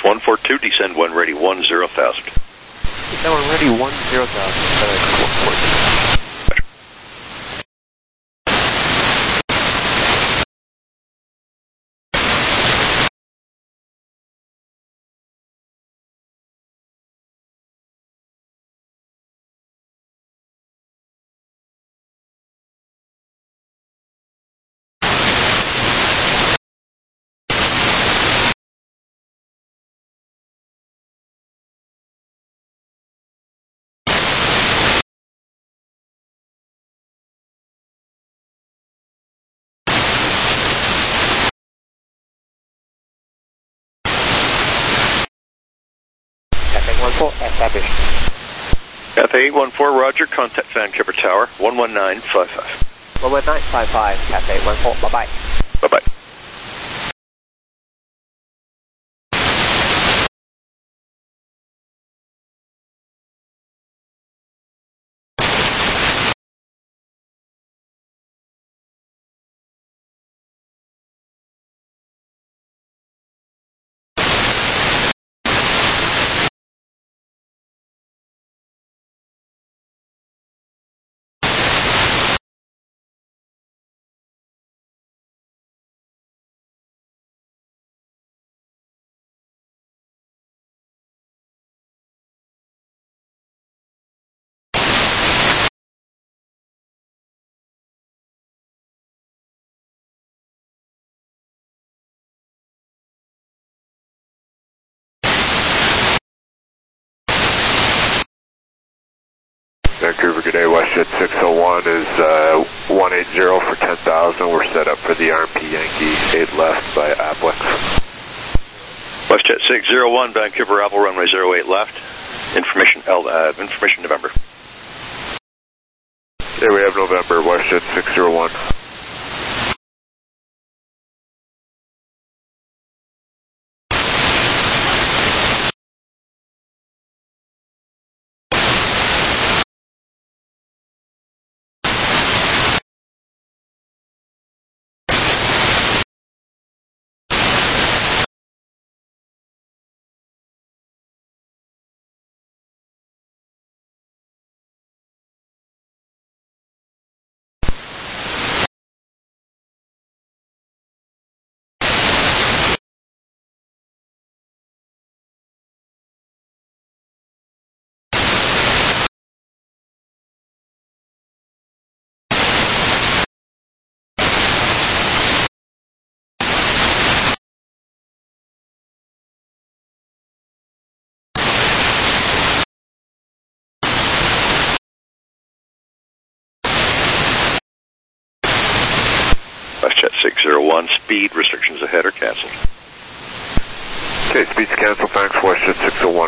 142, descend 1 ready 10,000. Descend 1 ready 10,000, FedEx 142. Established. Cathay 814, roger, contact Vancouver Tower, 11955. 11955, Cathay 814, bye-bye. Bye-bye. Vancouver, good day. WestJet 601 is 180 for 10,000. We're set up for the RMP Yankee 8 left by Applix. WestJet 601, Vancouver Apple, runway 08 left. Information November. Yeah, we have November, WestJet 601. WestJet 601, speed restrictions ahead are canceled. Okay, speed's canceled. Thanks, WestJet 601.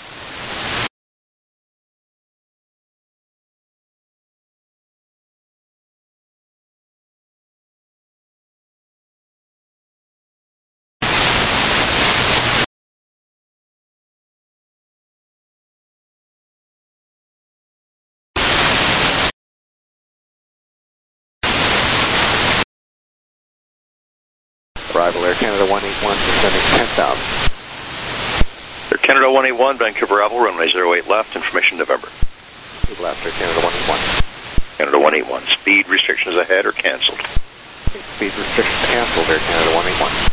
Arrival Air Canada 181, descending 10,000. Air Canada 181, Vancouver Apple, runway 08 left, information November. Two left, Air Canada 181. Canada 181, speed restrictions ahead are canceled. Speed restrictions canceled, Air Canada 181.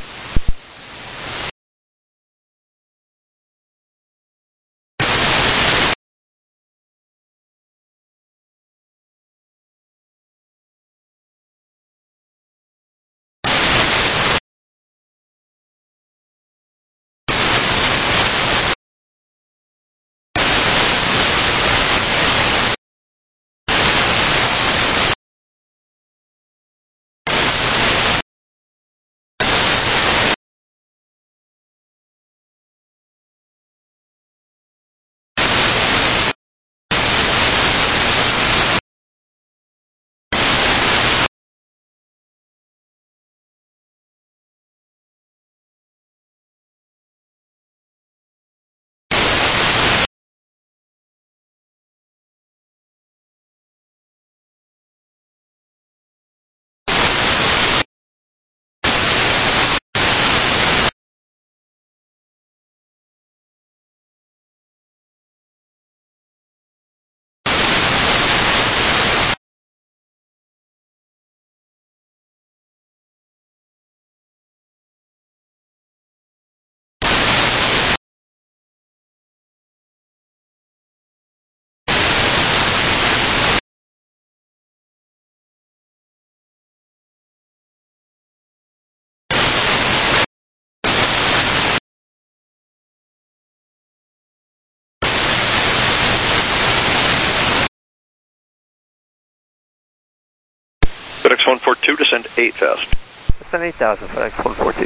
142, descend 8,000. Descend 8,000, FedEx 142.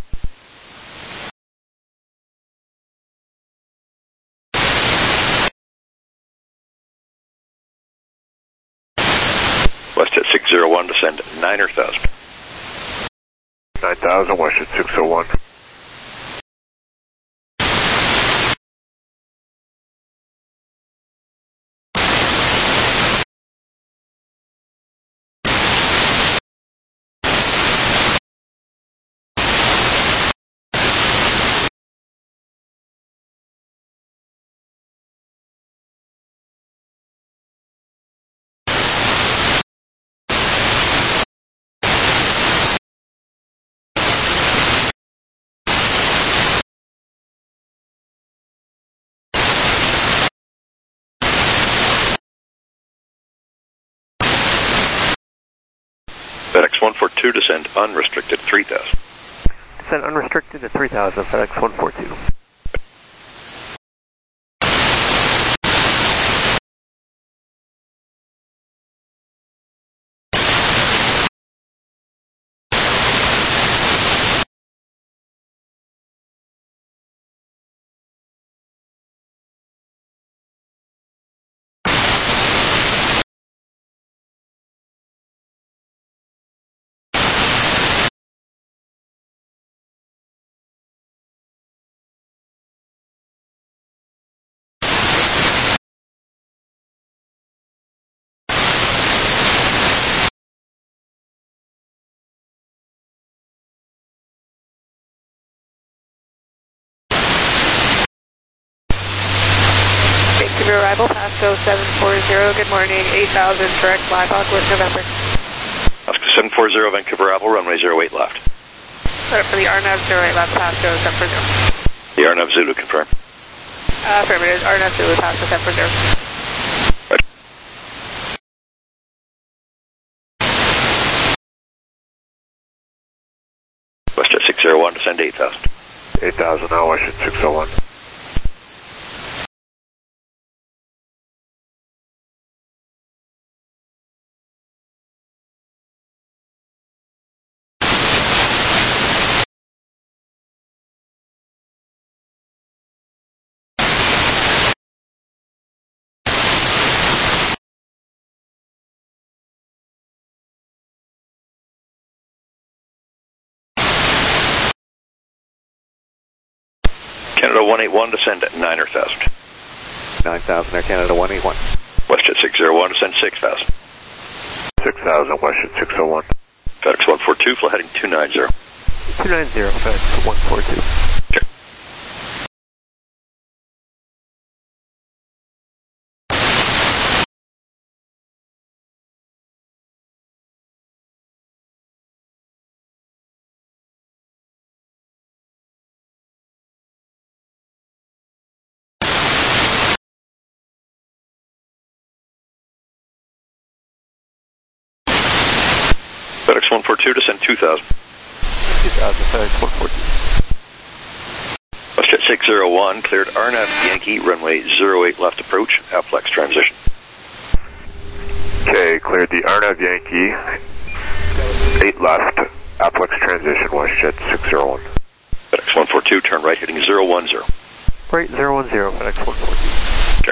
WestJet 601, descend 9,000. 9,000, WestJet 601. FedEx 142, descend unrestricted 3,000. Descend unrestricted to 3,000, FedEx 142. Arrival, Pasco 740, good morning, 8,000, direct Black Hawk with November. Pasco 740, Vancouver Apple, runway 08 left. Set up for the RNAV 08 left, Pasco 740. The RNAV Zulu, confirm. Affirmative, RNAV Zulu, Pasco 740. Right. WestJet 601, descend 8,000. 8,000 now, WestJet 601. Canada 181, descend at 9,000. 9,000, Air Canada 181. WestJet 601, descend 6,000. 6,000, WestJet 601. FedEx 142, flight heading 290. 290, FedEx 142. Okay. FedEx 142, descend 2,000. 2,000, FedEx 142. WestJet 601, cleared RNAV Yankee, runway 08 left approach, Applex transition. Okay, cleared the RNAV Yankee, 8 left, Applex transition, WestJet 601. FedEx 142, turn right heading 010. Right, 010, FedEx 142. Okay.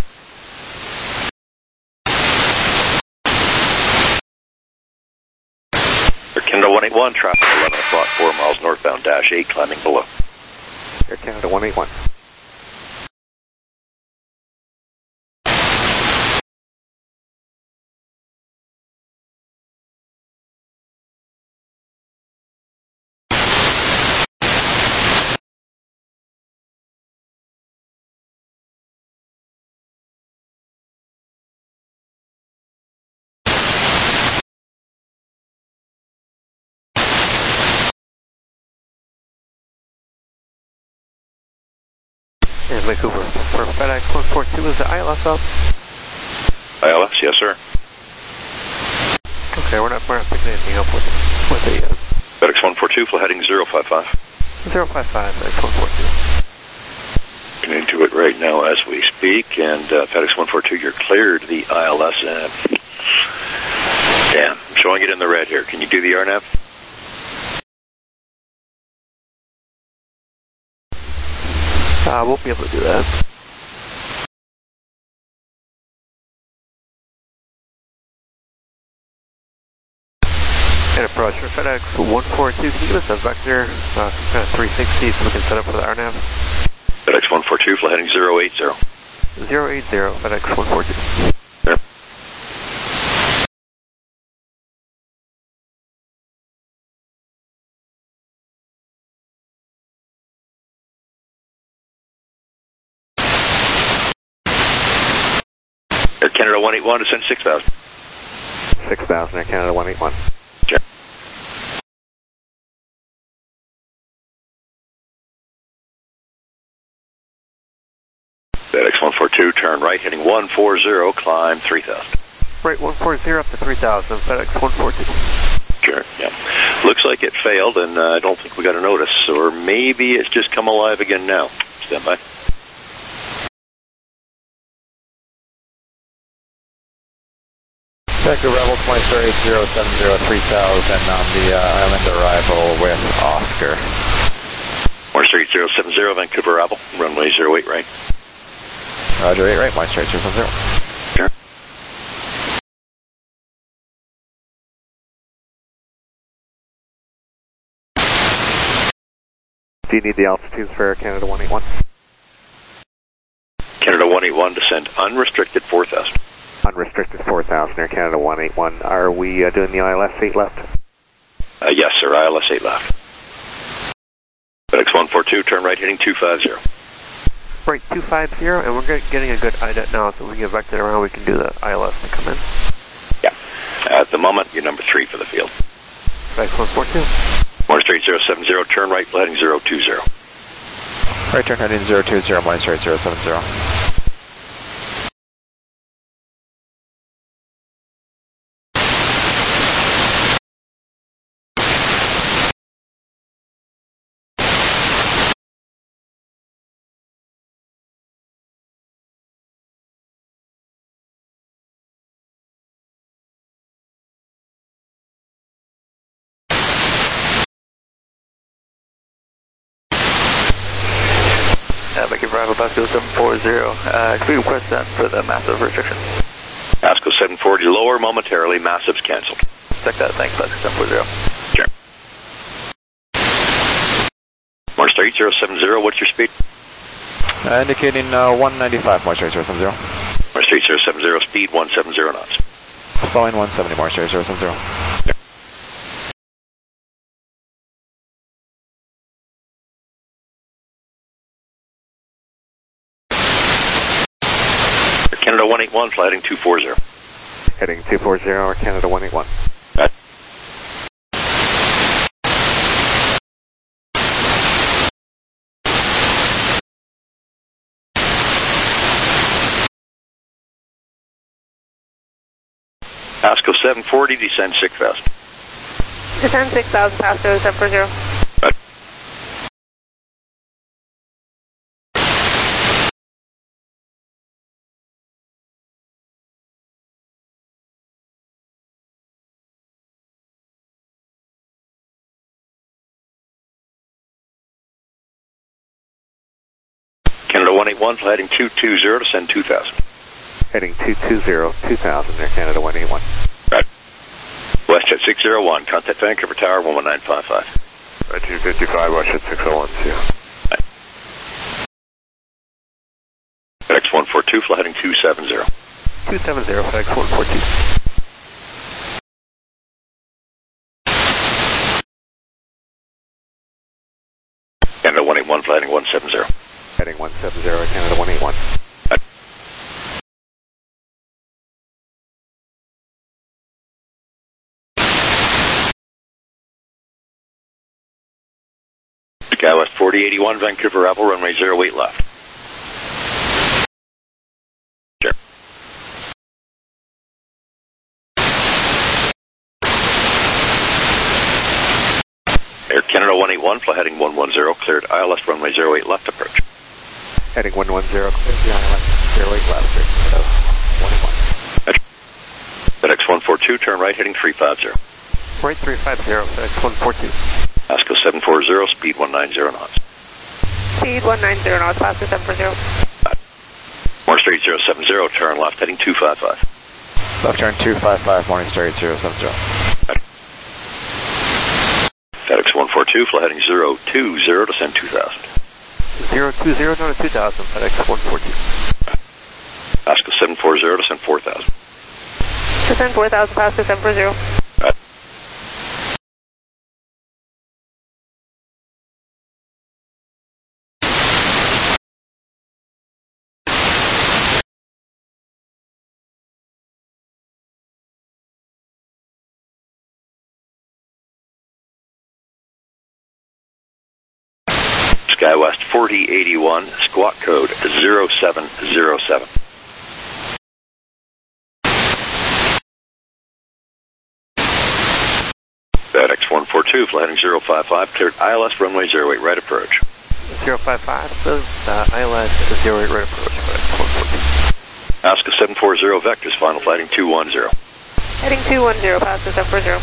Canada 181, traffic 11 o'clock, 4 miles northbound, dash 8, climbing below. Air Canada 181. And Vancouver, for FedEx 142, is the ILS up? ILS, yes sir. Okay, we're not picking anything up with the FedEx 142, flight heading 055. 055, FedEx 142. Getting into it right now as we speak, and FedEx 142, you're cleared the ILS at Yeah, I'm showing it in the red here. Can you do the RNAV? I won't be able to do that. And approach for FedEx 142, can you give us a vector, some kind of 360 so we can set up for the RNAV? FedEx 142, flight heading 080. 080, FedEx 142. Yep. Air Canada 181, descend 6,000. 6,000, Air Canada 181. Check. FedEx 142, turn right, heading 140, climb 3,000. Right, 140 up to 3,000, FedEx 142. Sure, yeah. Looks like it failed, and I don't think we got a notice, or maybe it's just come alive again now. Stand by. Vancouver Rebel 2380703000 on the island arrival with Oscar. 238070, Vancouver Rebel, runway 08 right. Roger, 8 right, 238070. Sure. Do you need the altitudes for Air Canada 181? Canada 181, descend unrestricted 4,000. Unrestricted 4,000, Air Canada 181. Are we doing the ILS 8 left? Yes, sir, ILS 8 left. FedEx 142, turn right, heading 250. Right, 250, and we're getting a good IDET now, so we can get vectored around, we can do the ILS to come in. Yeah. At the moment, you're number 3 for the field. FedEx 142. 238070, turn right, heading 020. Right, turn heading 020, 238070. Vancouver Bravo, Pasco 740. Can we request that for the massive restriction? Pasco 740, lower momentarily, massive's cancelled. Check that, thanks, Pasco 740. Sure. Monster 8070, what's your speed? Indicating 195, Monster 8070. Monster 8070, speed 170 knots. Following 170, Monster 8070. Sure. Canada 181, flight heading 240. Heading 240, Air Canada 181. Right. Pasco 740, descend 6,000. Descend 6,000, Pasco 740. Right. Canada 181, flight heading 220, descend 2,000. Heading 220, 2000, Air Canada 181. Right. WestJet 601, contact Vancouver Tower 11955. Right, 255, WestJet 601, see you. Right. FedEx 142, flight heading 270. 270, FedEx 142. Canada 181, flight heading 170. Heading 170, Air Canada 181. Right. Skywest 4081, Vancouver Rebel, runway 08 left. Sure. Air Canada 181, flight heading 110, cleared ILS runway 08 left approach. Heading 110, clear the ILS 08 left, Air Canada 181. FedEx FedEx142, turn right heading 350. Right 350, FedEx 142. Pasco 740, speed 190 knots. Speed 190 knots, Pasco 740. Morning Star 8070, turn left heading 255. Left turn 255, Morning Star 8070. FedEx142, fly heading 020, descend 2000. 020, down to 2000, FedEx 142. Pasco 740, descend 4000. Descend 4000, Pasco 740. SkyWest 4081, squawk code 0707. FedEx142, fly heading 055, cleared ILS runway 08, right approach. 055, says ILS 08, right approach, FedEx 142. Pasco 740, vectors, final flight heading 210. Heading 210, Pasco 740.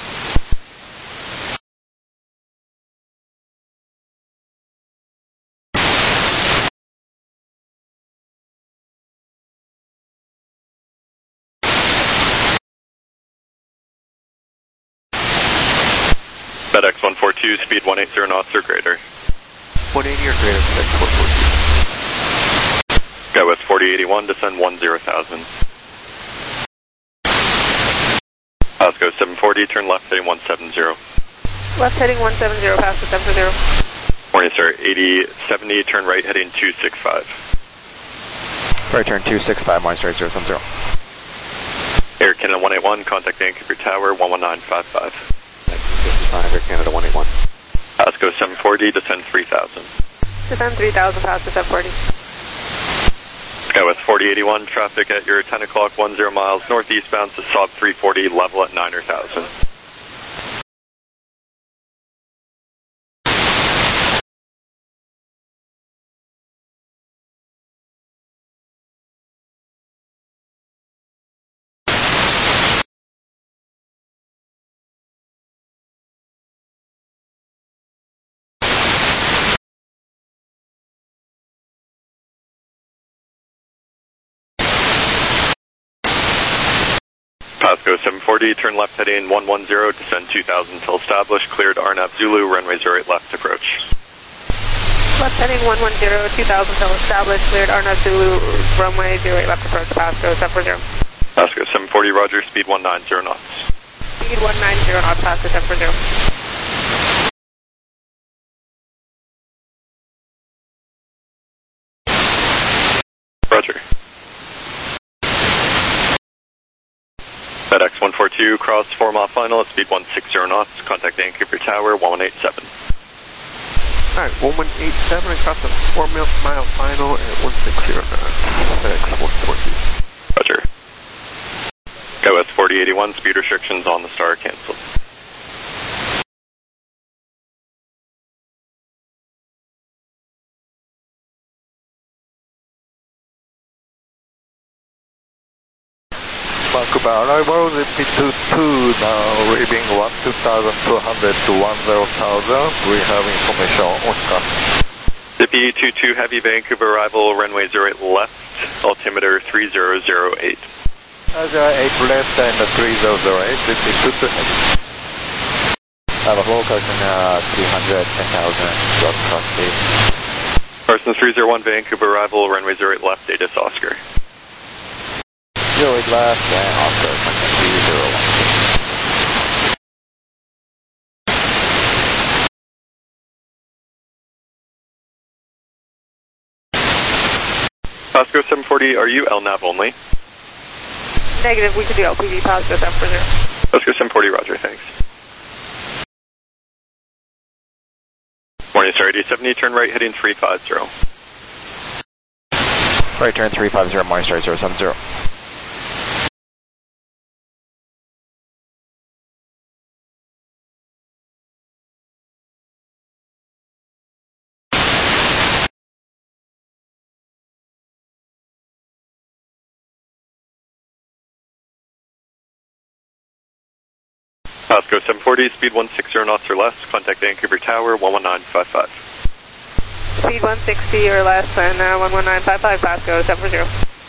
FedEx 142, speed 180 knots or greater. 180 or greater, FedEx 142. SkyWest 4081, descend 10,000. Pasco 740, turn left heading 170. Left heading 170, Pasco 740. Morning Star 8070, turn right heading 265. Right turn 265, Morning Star 8070. Air Canada 181, contact Vancouver Tower 11955. 55, Air Canada 181. Pasco 740, descend 3000. Descend 3000, Pasco 740. SkyWest 4081, traffic at your 10 o'clock 10 miles northeastbound to Saab 340, level at 9,000. Pasco 740, turn left heading 110, descend 2000 till established, cleared RNAV Zulu, runway 08 left approach. Left heading 110, 2000 till established, cleared RNAV Zulu, runway 08 left approach, Pasco 740. Pasco 740, roger, speed 190 knots. Speed 190 knots, Pasco 740. Roger. FedEx 142, cross 4 mile final at speed 160 knots, contact Vancouver Tower 1187. Alright, 1187, across the 4 mile final at 160 knots, FedEx 142. Roger. SkyWest 4081, speed restrictions on the Star canceled. Vancouver arrival, repeat to 2 now, reading 1200 to 10,000. We have information on Oscar. Zippy 22 Heavy, Vancouver arrival, runway 08 left, altimeter 3008. Roger, 8 left and 3008, repeat to 2 Heavy. I have a low Carson 300, 10,000, Delta Cross State. Parsons 301 Vancouver arrival, runway 08 left, Datus Oscar. 08 left and Oscar, 301. Pasco 740, are you LNAV only? Negative, we could do LPV, Pasco 740. Pasco 740, roger, thanks. Morning Star 8070, turn right heading 350. Right turn 350, Morning Star 070. Pasco 740, speed 160 knots or less, contact Vancouver Tower, 11955. Speed 160 or less and 11955, Pasco 740.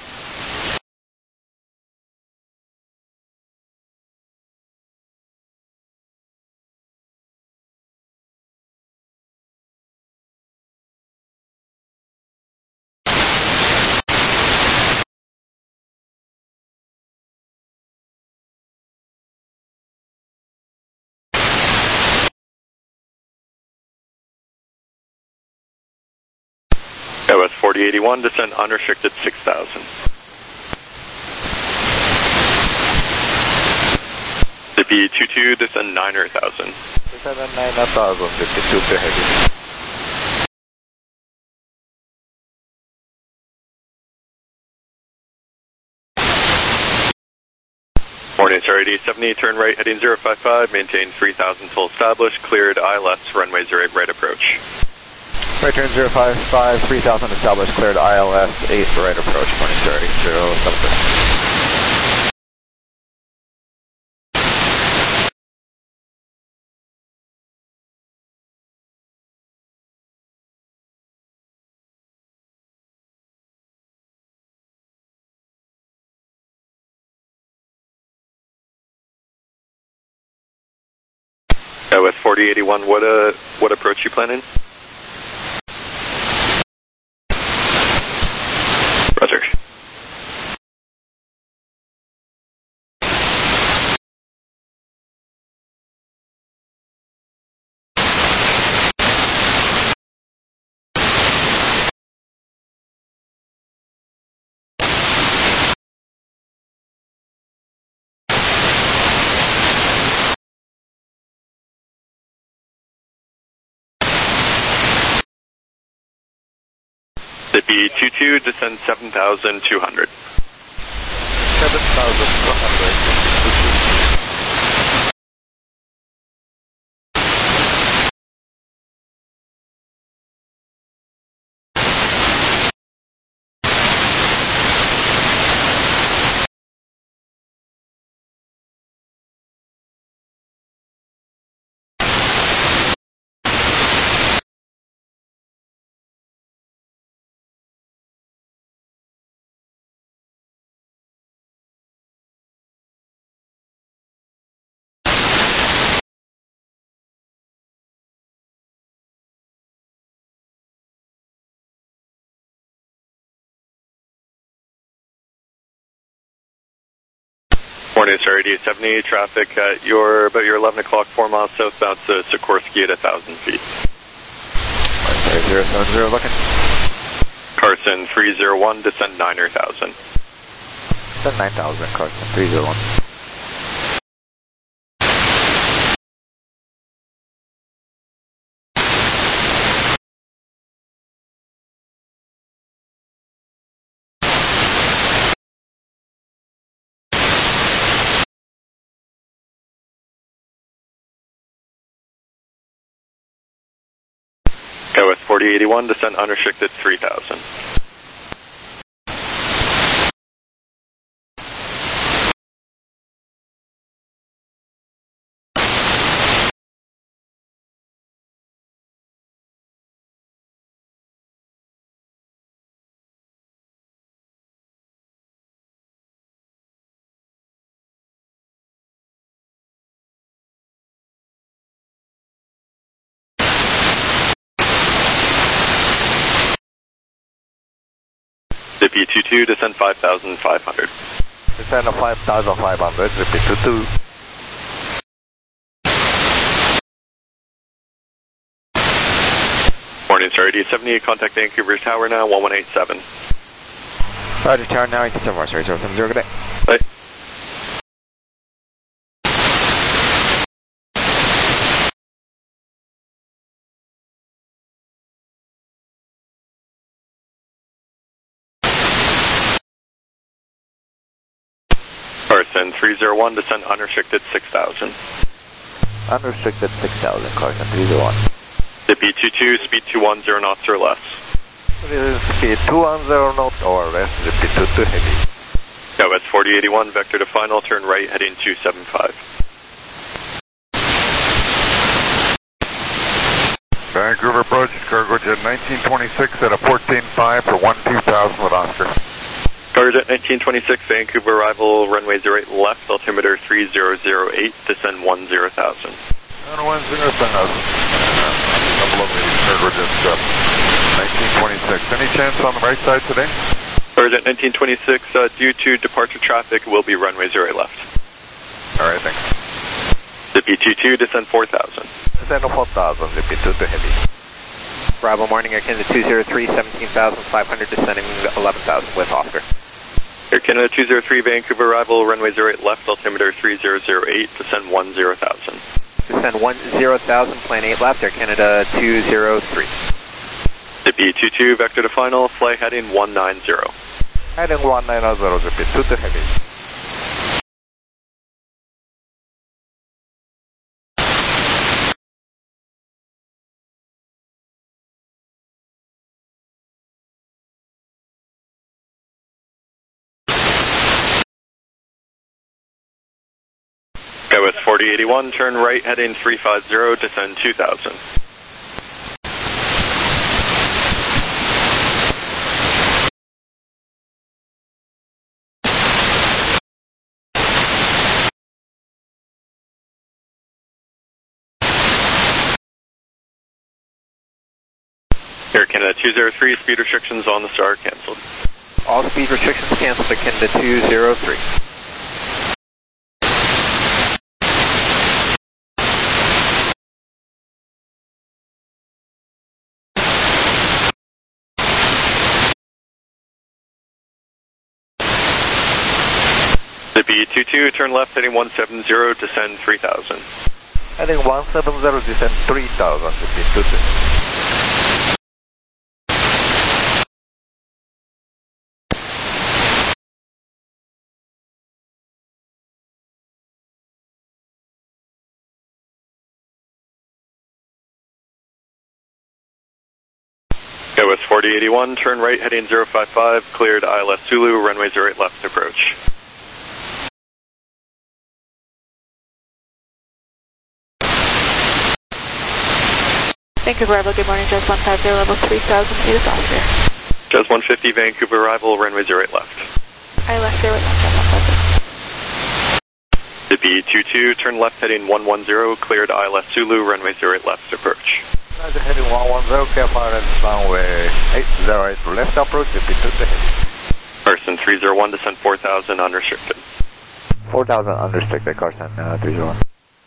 OS 4081, descend unrestricted 6,000. Zippy 22, descend 9,000. Descend 9,000, Zippy 22 heavy. Morning, Star 8070, turn right heading 055, maintain 3000 full established, cleared ILS, runway 08 right approach. Right turn 055, 3000 established, cleared ILS, 8 right approach, morning Star 8070. OS 4081, what approach you planning? Roger. Zippy 22, descend 7,200. 7,200. Morning, Star 8070, traffic at about your 11 o'clock, 4 miles southbound to Sikorsky at 1,000 feet. 070 looking. Carson 301, descend 9,000. Descend 9,000, Carson 301. OS 4081, descend unrestricted 3,000. Zippy 22, descend 5,500. Descend 5,500, Zippy 22. Morning, Star 8070, contact Vancouver Tower now, 1187. Roger, Tower now, 87 more, sorry, 070, good day. Bye. Carson 301, descend unrestricted 6,000. Unrestricted 6,000, Carson 301. Zippy 22, speed 210 knots or less. Speed 210 knots or less, Zippy 22 heavy. OS 4081, vector to final, turn right heading 275. 1926 at a 14.5 for 1-2000 with Oscar. Target 1926, Vancouver arrival, runway 08 left, altimeter 3008, descend 10,000. 10,000. Couple of these heard just 1926. Any chance on the right side today? Target 1926, due to departure traffic, will be runway 08 left. All right, thanks. Zippy 22, descend 4,000. Descend 4,000, Zippy 2 to heavy. Bravo morning, Air Canada 203, 17,500, descending 11,000 with Oscar. Air Canada 203, Vancouver arrival, runway 08 left, altimeter 3008, descend 10,000. Descend 10,000, plane 8 left, Air Canada 203. Zippy 22, vector to final, flight heading 190. Heading 190, Zippy 2 to heavy. West 4081, turn right, heading 350, descend 2,000. Air Canada 203, speed restrictions on the star canceled. All speed restrictions canceled, Air Canada 203. Zippy 22, turn left, heading 170, descend 3,000. Heading 170, descend 3,000, Zippy 22. West 4081, turn right, heading 055, cleared ILS Zulu, runway 08 left approach. Vancouver arrival, good morning, Jazz 150, level 3000 feet is Oscar. Jazz 150, Vancouver arrival, runway 08 left. ILS 08 left, Jazz 150. Zippy 22, turn left, heading 110, cleared ILS Zulu, runway 08 left approach. Heading 110, careful at runway 808 left approach, Zippy 2 to heavy. Carson 301, descend 4,000, unrestricted. 4,000 unrestricted, Carson 301.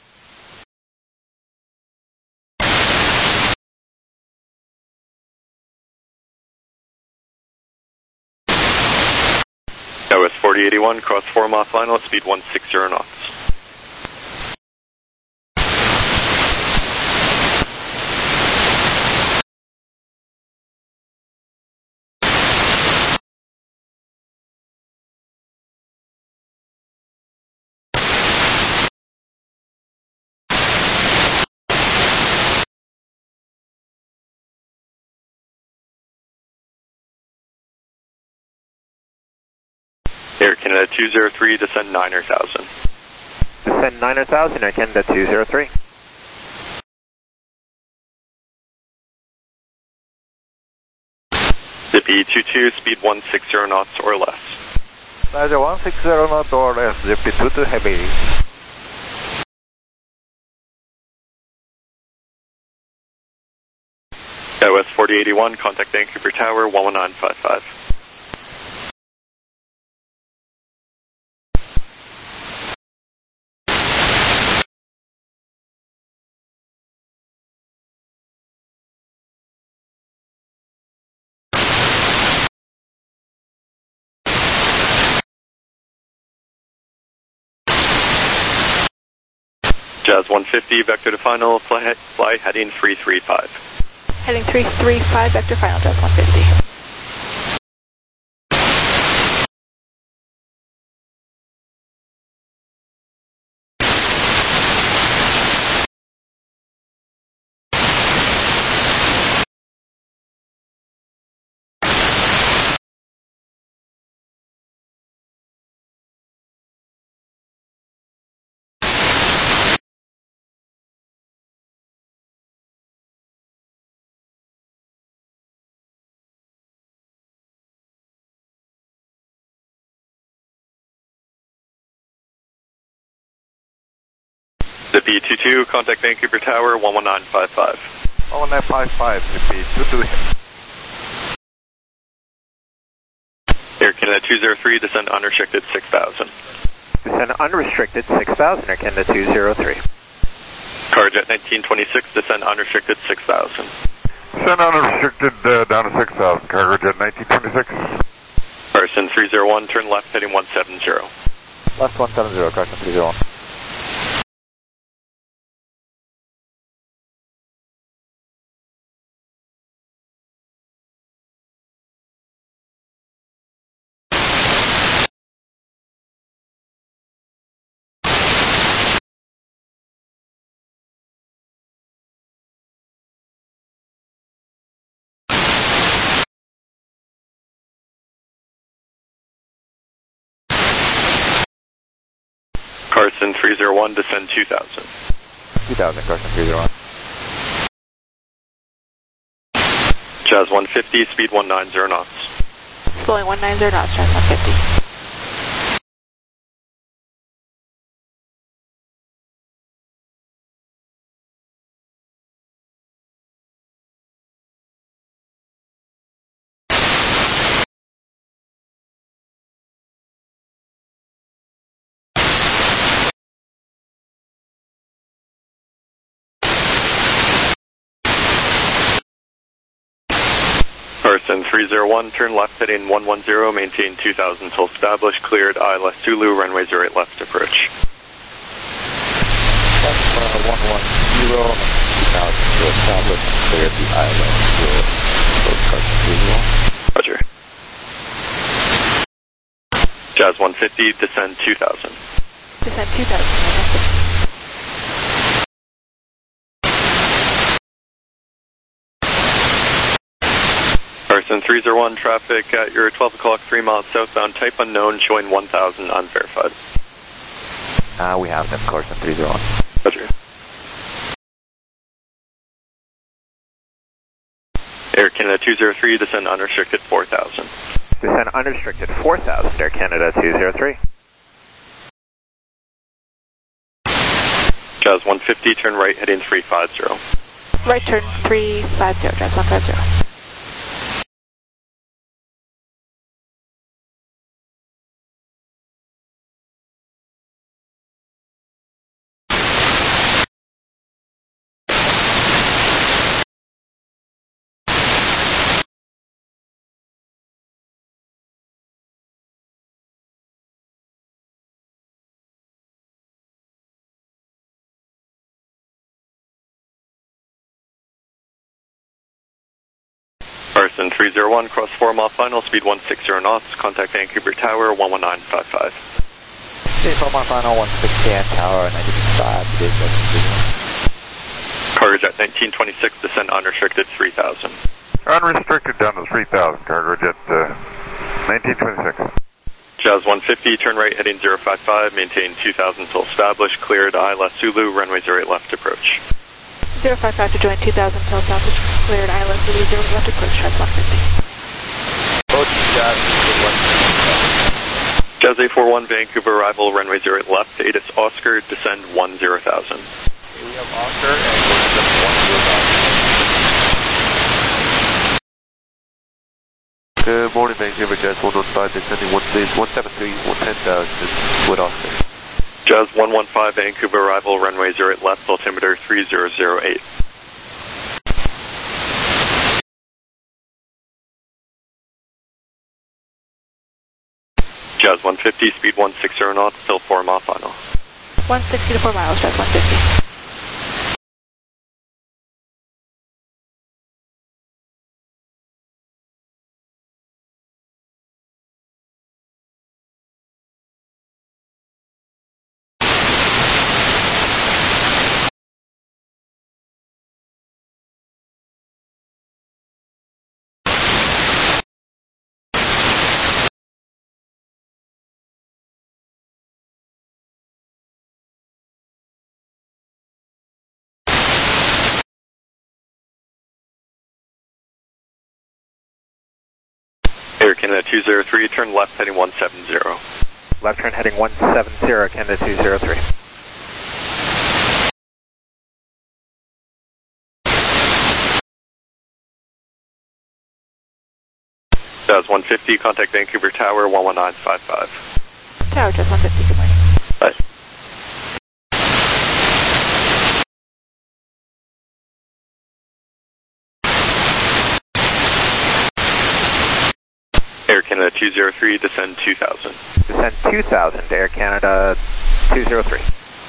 West 4081, cross 4 mile final at speed 160 knots. Air Canada 203, descend 9,000. Descend 9,000, Air Canada 203. Zippy 22, speed 160 knots or less. Roger, 160 knots or less, Zippy 2 to heavy. West 4081, contact Vancouver Tower 11955. Jazz 150, vector to final, fly heading 335. Heading 335, vector final, Jazz 150. The B22, contact Vancouver Tower, 11955. 11955, repeat, 22 here. Air Canada 203, descend unrestricted 6000. Descend unrestricted 6,000, Air Canada 203. Carjet 1926, descend unrestricted 6000. Descend unrestricted down to 6,000, Cargojet 1926. Carson 301, turn left heading 170. Left 170, Carson 301. Carson 301, descend 2000. 2000, Carson 301. Jazz 150, speed 190 knots. Slowing 190 knots, Jazz 150. Carson 301, turn left heading 110, maintain 2000 till established, cleared ILS Zulu, runway 08 left approach. 110, 2000 to establish, cleared the ILS Zulu. Carson 301. Roger. Jazz 150, descend 2000. Descend 2000, Carson 301, traffic at your 12 o'clock, 3 miles southbound, type unknown, showing 1000 unverified. We have them, Carson 301. Roger. Air Canada 203, descend unrestricted 4000. Descend unrestricted 4,000, Air Canada 203. Jazz 150, turn right heading 350. Right turn 350, Jazz 150. Carson 301, cross 4 mile final, speed 160 knots, contact Vancouver Tower, 11955. Okay, 4 mile final, 160 at Tower, 95, Cargojet 1926, descend unrestricted 3000. Unrestricted down to 3,000, Cargojet 1926. Jazz 150, turn right heading 055, maintain 2000 till established, cleared ILS Zulu, runway 08 left approach. 055 to join 2000 till established, cleared ILS Zulu 0 left approach, Jazz 150. Approach Jazz 1. Jazz A41, Vancouver arrival, runway 08 left, ATIS Oscar, descend 10,000. We have Oscar and we're descend 10,000. Good morning, Vancouver Jazz 115, descending 173, 10,000 with Oscar. Jazz 115, Vancouver arrival, runway 08 left, altimeter 3008. Jazz 150, speed 160 knots, still 4 mile final. 160 to 4 miles, Jazz 150. Air Canada 203, turn left heading 170. Left turn heading 170, Canada 203. Jazz 150, contact Vancouver Tower 11955. Tower, Jazz 150, good morning. Bye. Air Canada 203, descend 2000. Descend 2000 to Air Canada 203.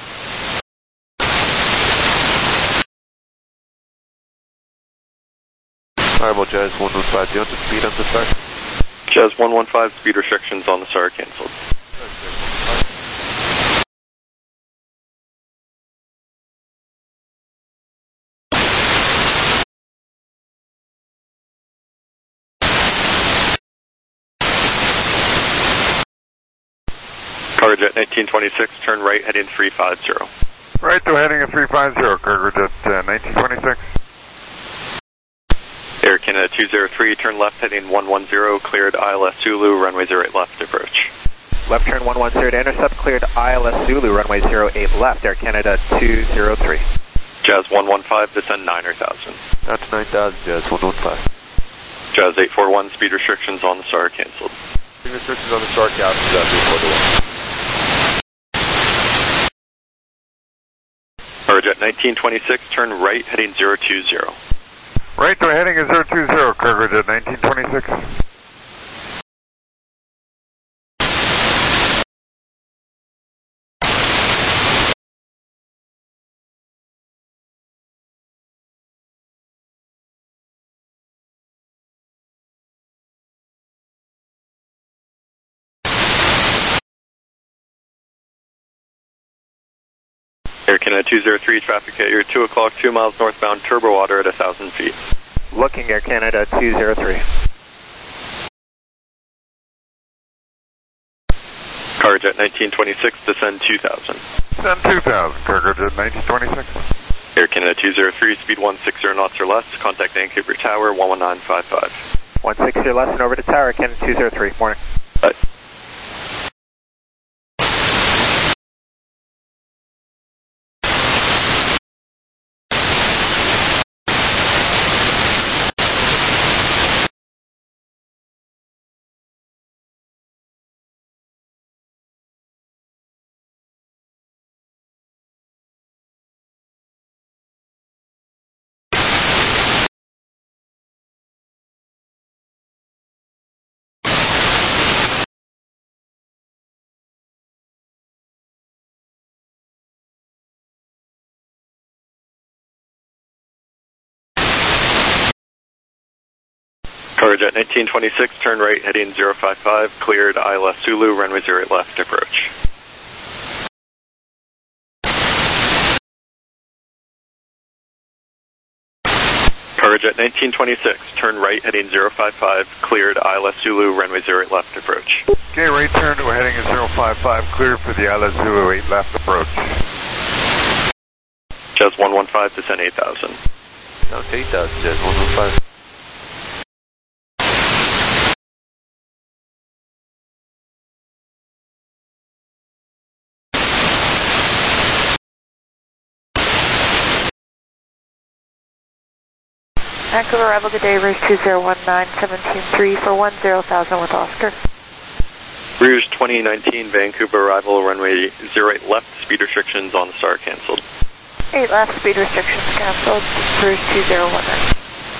Variable Jazz 115, do you want the speed on the SAR? Jazz 115, speed restrictions on the SAR cancelled. Cargojet 1926, turn right, heading 350. Right to heading at 350, Cargojet 1926. Air Canada 203, turn left, heading 110, cleared ILS Zulu, runway 08 left, approach. Left turn 110 to intercept, cleared ILS Zulu, runway 08 left, Air Canada 203. Jazz 115, descend 9,000. That's 9,000, Jazz 115. Jazz 841, speed restrictions on the SAR cancelled. Speed restrictions on the SAR cancelled, Jazz 841. Cargojet 1926, turn right, heading 020. Right to heading at 020, Cargojet 1926. Air Canada 203, traffic at your 2 o'clock, 2 miles northbound, turbo water at 1,000 feet. Looking Air Canada 203. Cargojet 1926, descend 2,000. Descend 2000, Cargojet 1926. Air Canada 203, speed 160 knots or less, contact Vancouver Tower 11955. 160 or less and over to Tower, Canada 203, morning. Bye. Cargojet 1926, turn right, heading 055, cleared ILS Zulu, runway 08 left, approach. Cargojet 1926, turn right, heading 055, cleared ILS Zulu, runway 08 left, approach. Okay, right turn to heading at 055, clear for the ILS Zulu 8 left approach. Jazz 115, descend 8,000. Down to 8,000, Jazz 115. Vancouver arrival today, Rouge 2019723 for 10,000 with Oscar. Rouge 2019, Vancouver arrival, runway 08 left, speed restrictions on the SAR cancelled. 8 left, speed restrictions cancelled, Rouge 2019.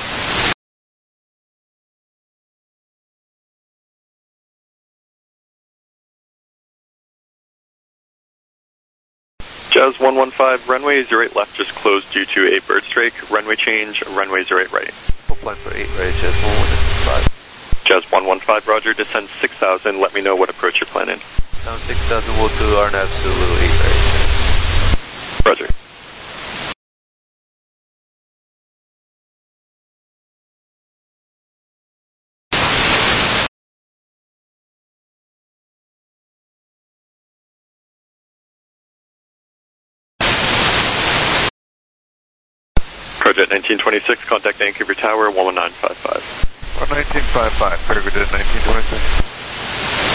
Jazz 115, runway 08 left just closed due to a bird strike. Runway change, runway 08 right. Full plan for 8 right, Jazz 115. Jazz 115, roger, descend 6,000. Let me know what approach you're planning. Down 6,000, we'll do RNAV Zulu 8 right. Roger. Cargojet 1926, contact Vancouver Tower 11955. 11955, Cargojet 1926.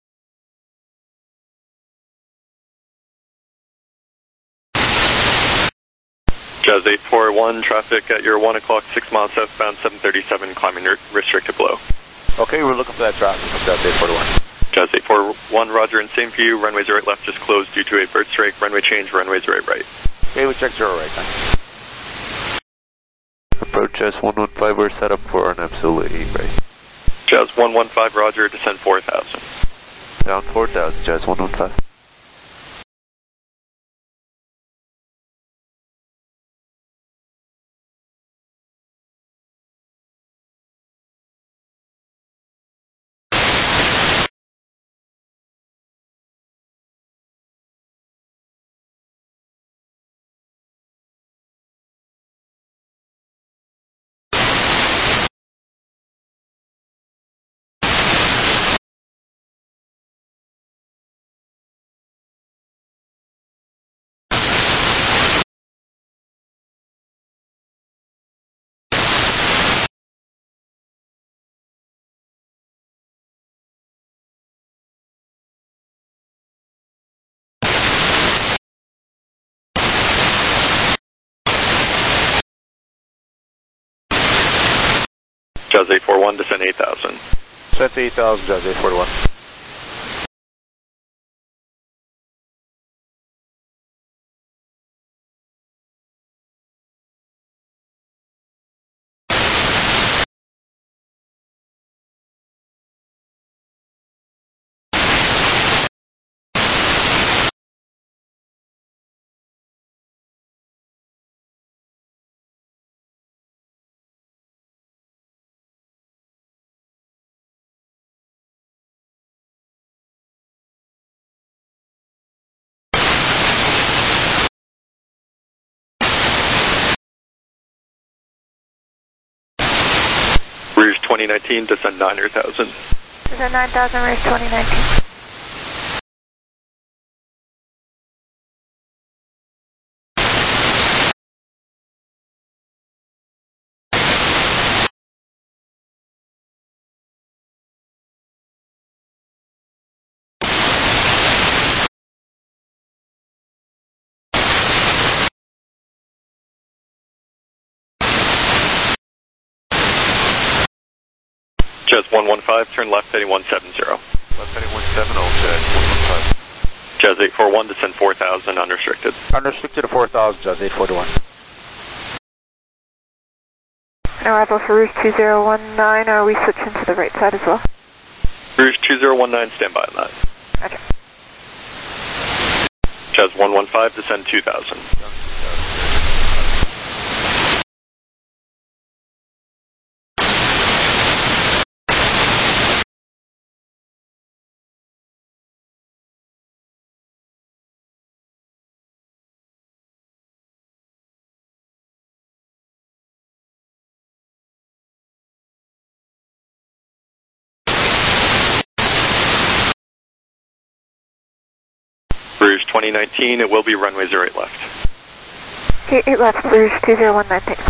Jazz 841, traffic at your 1 o'clock, 6 miles southbound, 737, climbing restricted below. Okay, we're looking for that traffic. Jazz 841. Jazz 841, roger, and same for you. Runway 08 left just closed due to a bird strike. Runway change, runway 08 right. Okay, we check 0 right. Thanks. Approach Jazz 115, we're set up for an absolute 8 right. Jazz 115, roger, descend 4,000. Down 4,000, Jazz 115. Jazz 841, descend 8,000. Descend 8,000, Jazz 841. Rouge 2019, descend 9,000. Descend 9,000, Rouge 2019. Jazz 115, turn left heading 170. Left heading 170, Jazz 115. Jazz 841, descend 4,000, unrestricted. Unrestricted to 4,000, Jazz 841. Arrival for Rouge 2019, are we switching to the right side as well? Rouge 2019, stand by on that. Okay. Jazz 115, descend 2,000. Rouge 2019, it will be runway 08 left. Okay, 8 left, Rouge 2019, thanks.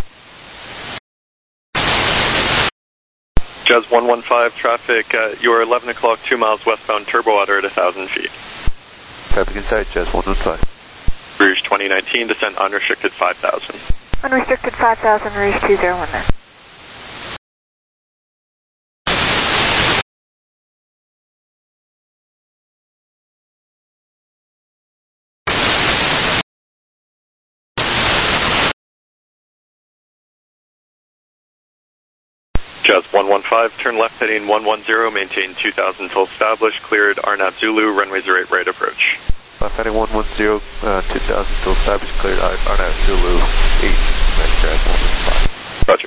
Jazz 115, traffic, you're 11 o'clock, 2 miles westbound, turbo outer at 1,000 feet. Traffic inside, Jazz 115. Rouge 2019, descent unrestricted 5,000. Unrestricted 5,000, Rouge 2019. Jazz 115, turn left heading 110, maintain 2000 till established, cleared Arnab Zulu, runway 08 right approach. Left heading 110, 2000 till established, cleared Arnab Zulu 8, Jazz 115. Roger.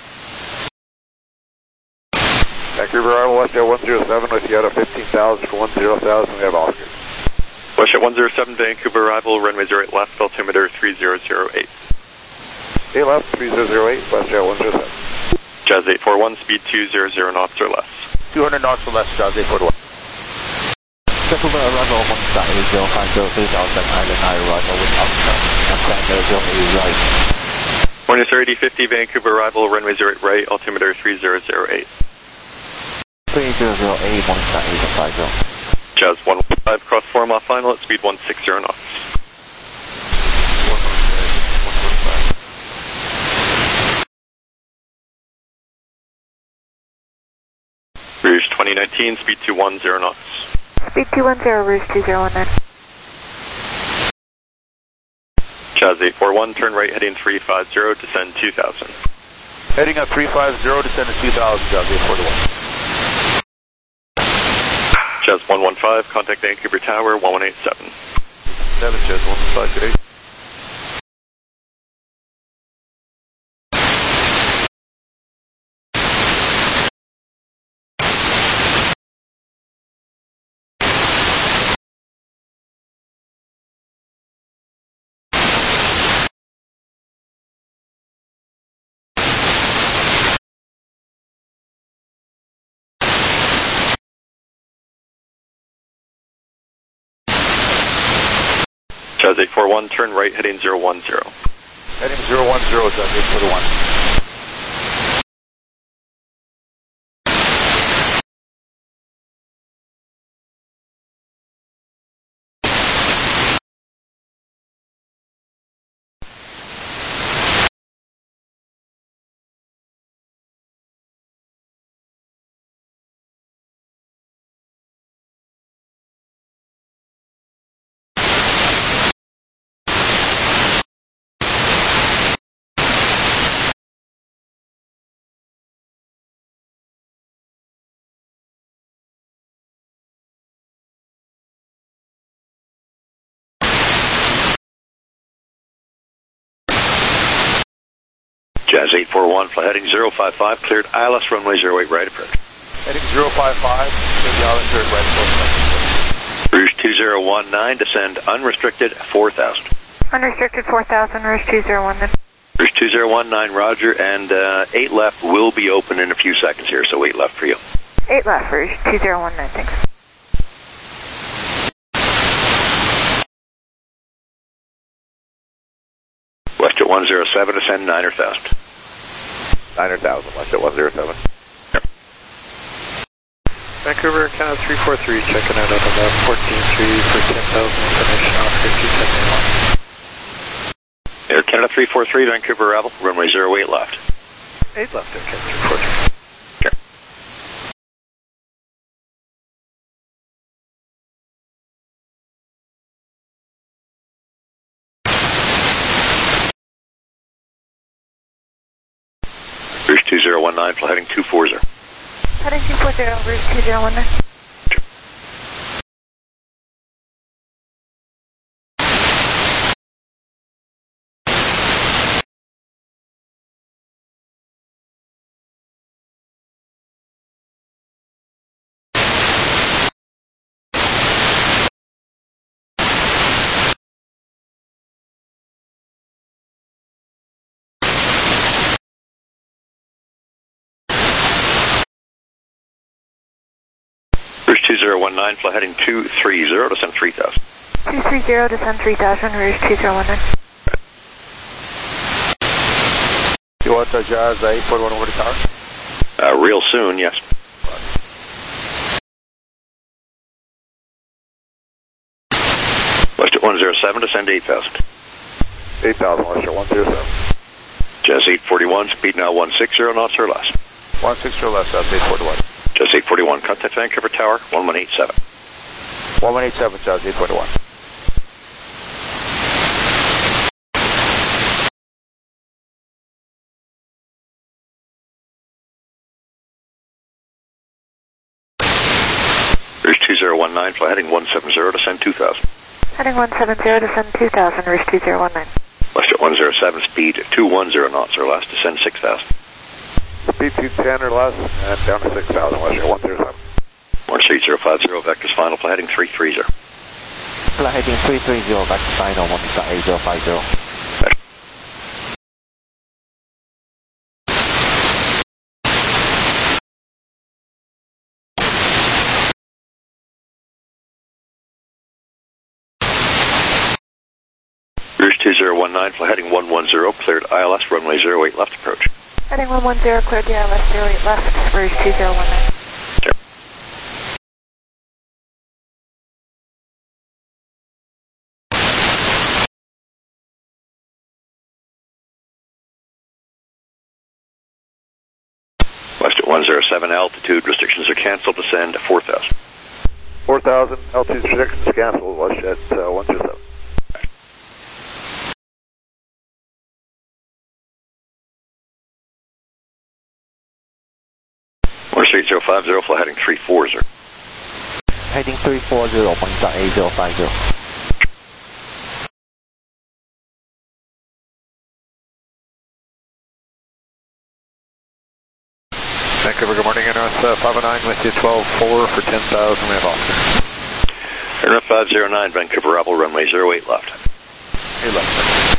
Vancouver arrival, Westjet 107 with you out of 15,000 for 10,000, we have Oscar. Westjet 107, Vancouver arrival, runway 08 left, altimeter 3008. 8 left, 3008, Westjet 107. Jazz 841, speed 200 knots or less. 200 knots or less, Jazz 841. Vancouver arrival 150 Alton Island, arrival with Oscar. Altimeter 08 right. Morning sir, 8050, Vancouver arrival, runway 08 right, altimeter 3008. 3008, morning star 850. Jazz 115, cross 4 mile final at speed 160 knots. 2019, speed 210 knots. Speed 210, Rouge 2019. Jazz 841, turn right heading 350, descend 2000. Heading up 350, descend to 2000, Jazz 841. Jazz 115, contact Vancouver Tower, 1187. 7, Jazz 115, good day. Jazz 841, turn right heading 010. Heading 010, Jazz 841. Jazz 841, fly heading 055, cleared ILS runway 08 right approach. Heading 055, cleared the ILS right approach. Rouge 2019, descend unrestricted 4000. Unrestricted 4000, Rouge 2019. Rouge 2019, roger, and 8 left will be open in a few seconds here, so 8 left for you. 8 left, Rouge 2019, thanks. West at 107, descend 9,000. 9,000, West at 107. Yep. Vancouver, Canada 343, checking out up about 14.3 for 10,000, information off 5271. Air Canada 343, Vancouver Rebel, runway 08 left. 8 left, Air Canada 343. Okay. Rouge 2019, fly heading 240. Heading 240, Rouge 2019. Rouge 2019, fly heading 230, descend 3000. 230, descend 3000, Rouge 2019. You want the Jazz 841 over the tower? Real soon, yes. West at 107, descend 8,000. 8,000, West at 107. Jazz 841, speed now 160 knots or less. 160 or less, Jazz 841. Jazz 841, contact Vancouver Tower, 1187. 1187, Jazz 841. Rouge 2019, fly heading 170, descend 2000. Heading 170, descend 2000, Rouge 2019. West at 107, speed 210 knots or less, descend 6000. Speed 210 or less, and down to 6,000, West at 107. 13050, vectors final, fly heading 330. Fly heading 330, vector final, 18050. Rouge 2019, fly heading 110, cleared ILS, runway 08 left approach. Heading 110, cleared the ILS 08 left, Rouge 2019. Okay. West at 107, altitude restrictions are canceled. Descend 4,000. 4,000, altitude restrictions canceled. WestJet 107. Morse 8050, fly heading 340. Heading 340, 1.8050. Vancouver, good morning. NRS 509 with you, 12-4 for 10,000. We have officer. NRS 509, Vancouver, Rebel, runway 08 left. 8 left.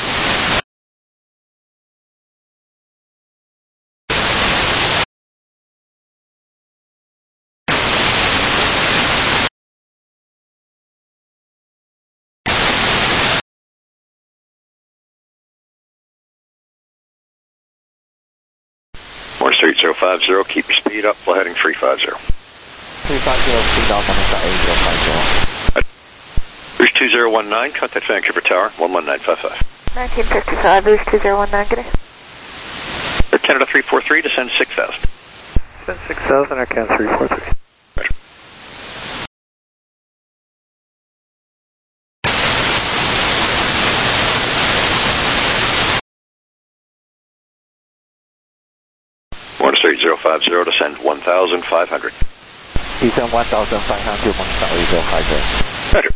Morse 8050, keep your speed up, fly heading 350. 350, speed out 1.8050. Rouge 2019, contact Vancouver Tower, 11955. 1955, Rouge 2019, good day. Air Canada 343, descend 6,000. Descend 6,000, Air Canada 343. Right. Morse 8050, descend 1,500. Descend 1,500, 1.8050. Roger.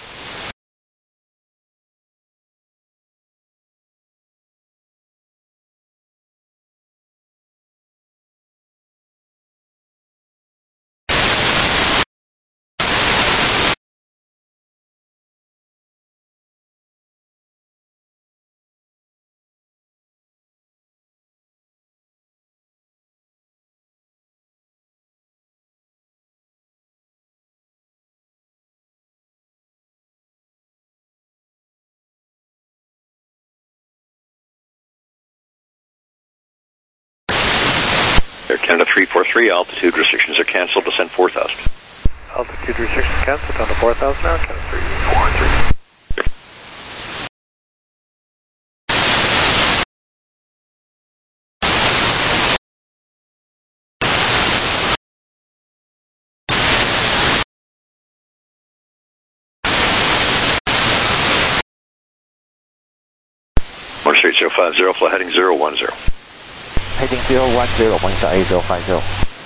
Air Canada 343, altitude restrictions are canceled, descend 4,000. Altitude restrictions canceled, down to 4,000 now, Air Canada 343. Morse 8050, fly heading 010. Heading 010, 1.8050.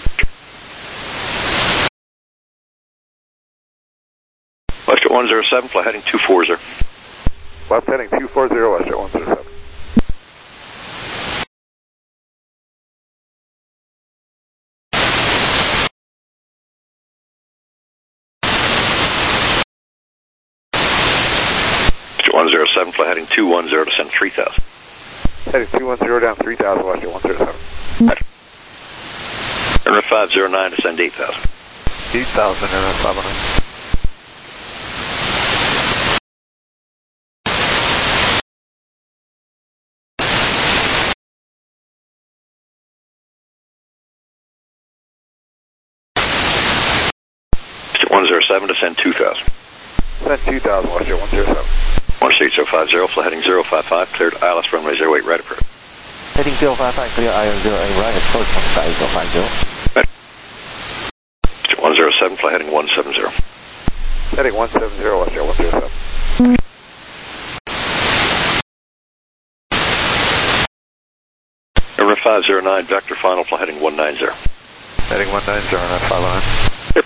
WestJet 107, fly heading 240. Left heading 240, WestJet 107. WestJet 107, fly heading 210, descend 3,000. Heading 210 down 3,000, WestJet 107. NRS 509, descend 8,000. 8,000, NRS 509. WestJet 107, descend 2,000. Descend 2,000, WestJet 107. Morse 8050, fly heading 055, cleared ILS runway 08 right approach. Heading 055, clear IL 08 right, approach 1.8050. WestJet 107, fly heading 170. Heading 170, WestJet 107. NRS 509, vector final, fly heading 190. Heading 190, NRS 509. Yep.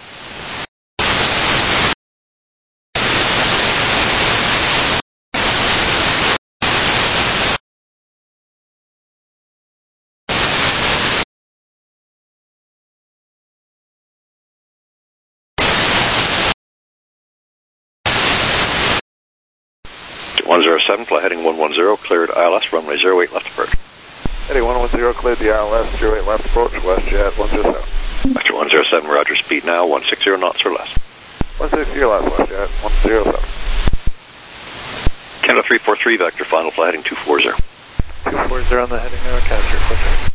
WestJet 107, fly heading 110, cleared ILS runway 08 left approach. Heading 110, cleared the ILS 08 left approach, WestJet 107. WestJet 107, roger, speed now, 160 knots or less. 160 left, WestJet 107. Canada 343, vector final, fly heading 240. 240 on the heading now, Air Canada 343.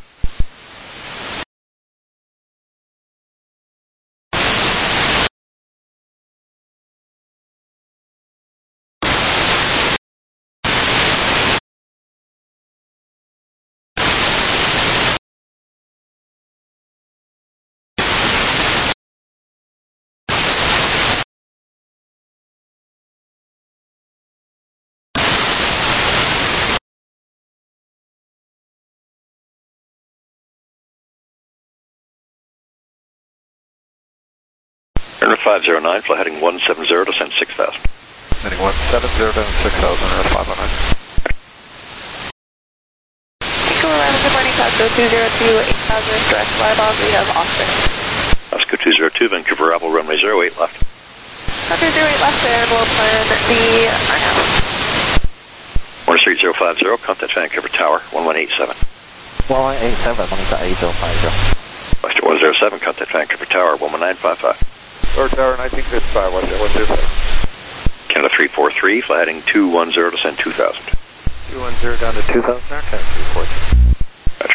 Turner 509, fly heading 170, descend 6,000. Heading 170, down 6,000, or 509. Good morning, Pasco 202, 8,000, direct fly bombs, we have Oscar. Pasco 202, Vancouver Apple, runway 08 left. Oscar 08 left, and we'll plan the RNAV. Morning Street 050, contact Vancouver Tower, 1187. 1187, monitor 8050. Western 107, contact Vancouver Tower, 11955. Or Tower 1955, Western 107. Canada 343, fly heading 210, descend 2000. 210 down to 2000, Canada 343. Gotcha.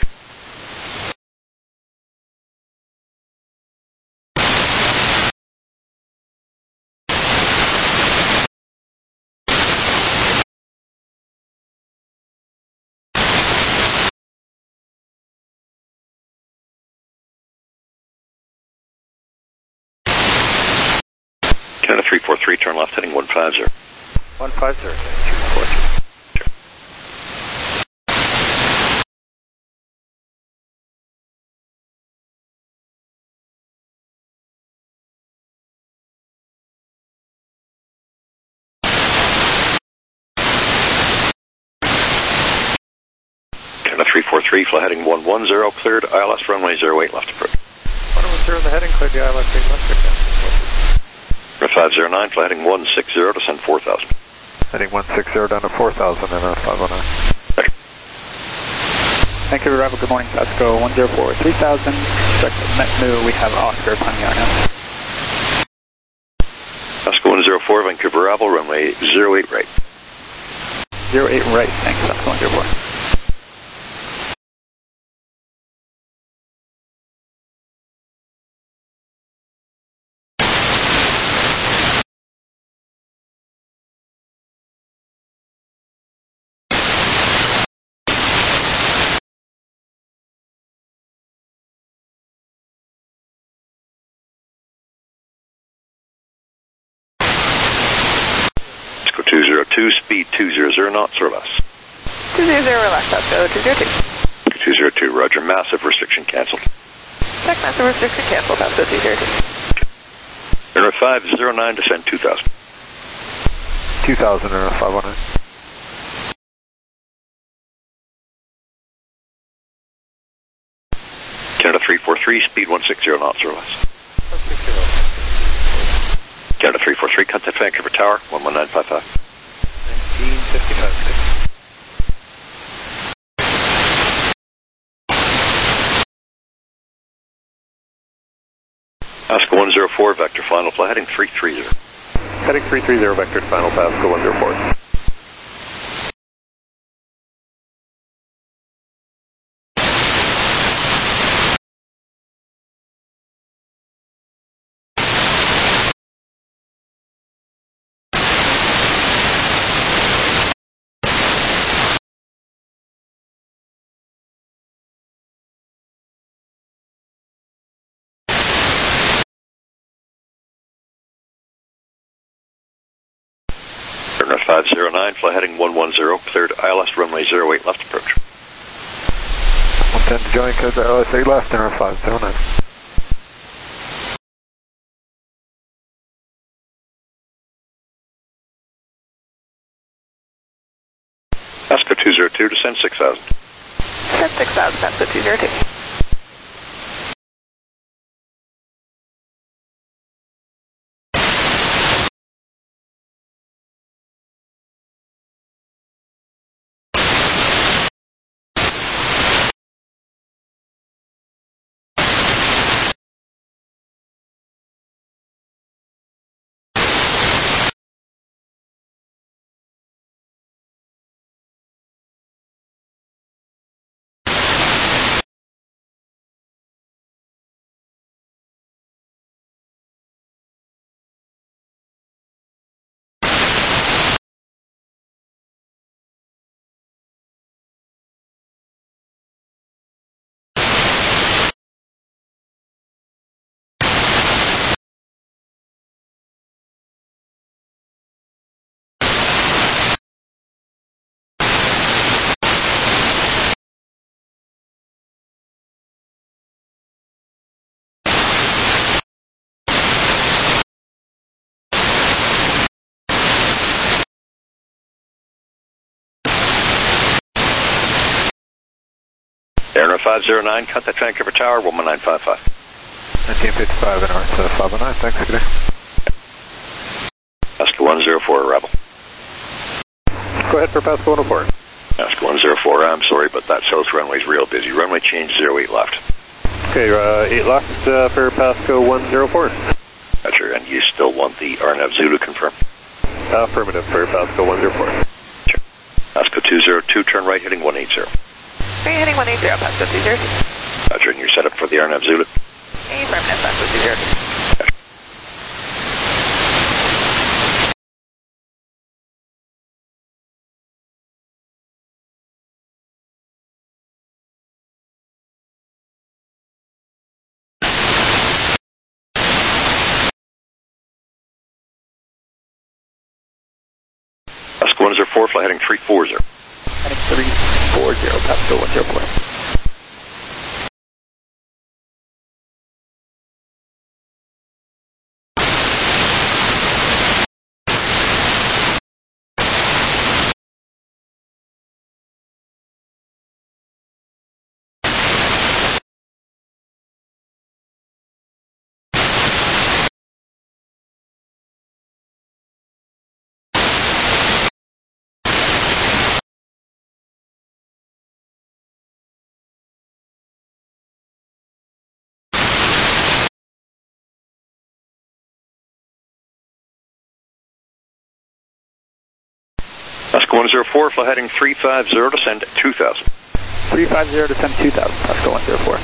Canada 343, turn left heading 150. 150, 343. Canada 343, fly heading 110, cleared, ILS runway 08 left approach. 110 in the heading, cleared the ILS 8 left again. 509, fly heading 160, descend 4,000. Heading 160 down to 4,000 and 509. Okay. Vancouver Rebel, good morning, Pasco 104, 3,000, direct Metnu, we have Oscar upon the RNAV. Pasco 104, Vancouver Rebel, runway 08 right. 08 right, thanks, Pasco 104. Pasco 202, speed 200 knots or less. 200 left, Pasco 202. 202, roger, massive restriction cancelled. Check massive restriction cancelled, Pasco 202. Runway 509, descend 2000. 2,000 and 509. Canada 343, speed 160 knots or less. 160. Canada 343, contact Vancouver Tower, 11955. 1955. Pasco 104, vector final fly heading 330. Heading 330, vector final, Pasco 104. Runway 509, fly heading 110, cleared ILS runway 08 left approach. 110 to join, code the ILS 8 left, and 509. Pasco 202, descend 6,000. Descend 6,000, Pasco 202. Airnet 509, contact Vancouver Tower, 11955. 1955 and Airnet 509, thanks, good day. Pasco 104, Rebel. Go ahead for Pasco 104. Pasco 104, I'm sorry, but that south runway's real busy. Runway change 08 left. Okay, 8 left for Pasco 104. That's right, and you still want the RNAV Zulu confirm? Affirmative for Pasco 104. Sure. Pasco 202, turn right heading 180. Right heading 180, Pasco 202. That's right, and you're set up for the RNAV Zulu? Affirmative, Pasco 202. Pasco 104, fly heading 340. Heading 340, Pasco 104. Pasco 104, fly heading 350, descend 2000. 350, descend 2000, Pasco 104.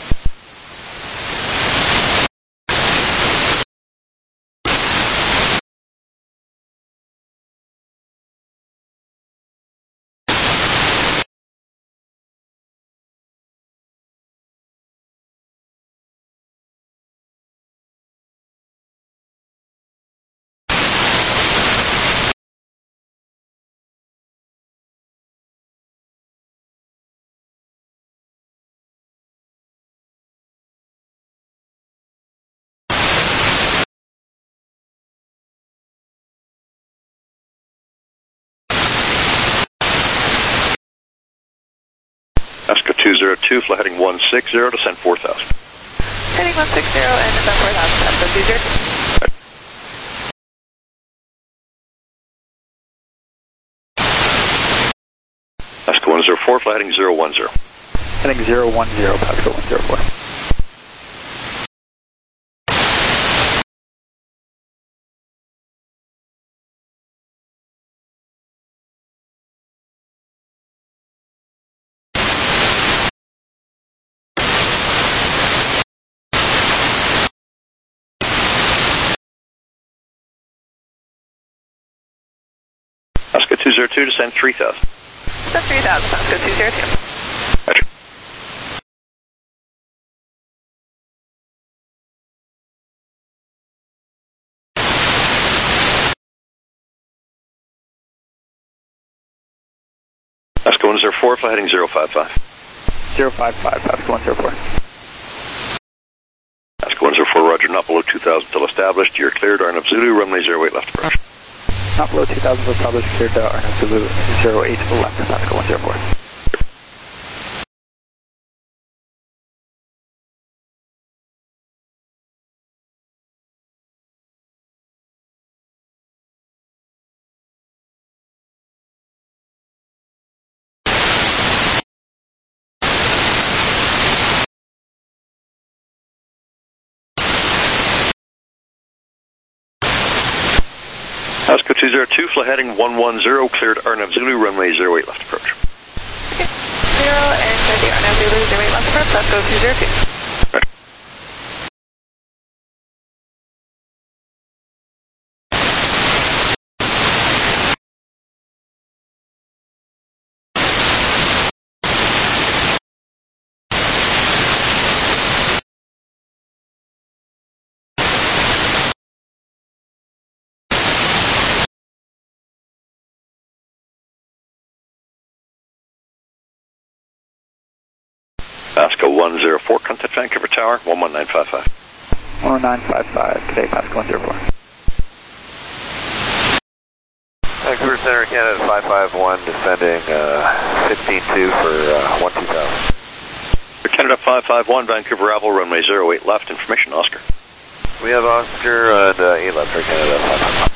Pasco 202, fly heading 160, descend 4000. Heading 160 and descend 4000, Pasco 202. Pasco 104, fly heading 010. Heading 010, Pasco 104. Pasco 202, descend 3000. Descend 3000, Pasco 202. Roger. Pasco 104, fly heading 055. 055, Pasco 104. Pasco 104, roger, not below 2000 till established. You're cleared, RNAV Zulu, runway 08 left approach. Not below 2000 till established, cleared to RNAV Zulu 08 left, Pasco 104. Pasco 202, fly heading 110, cleared RNAV Zulu, runway 08 left approach. Okay. 0 and the RNAV Zulu 08 left approach, Pasco 202. Right. Pasco 104, contact Vancouver Tower, 11955. 11955, today Pasco 104. Vancouver Center, Canada 551, descending 15-2 for 12000. Canada 551, Vancouver Oval, runway 08 left, information, Oscar. We have Oscar and 8 left for Canada 551.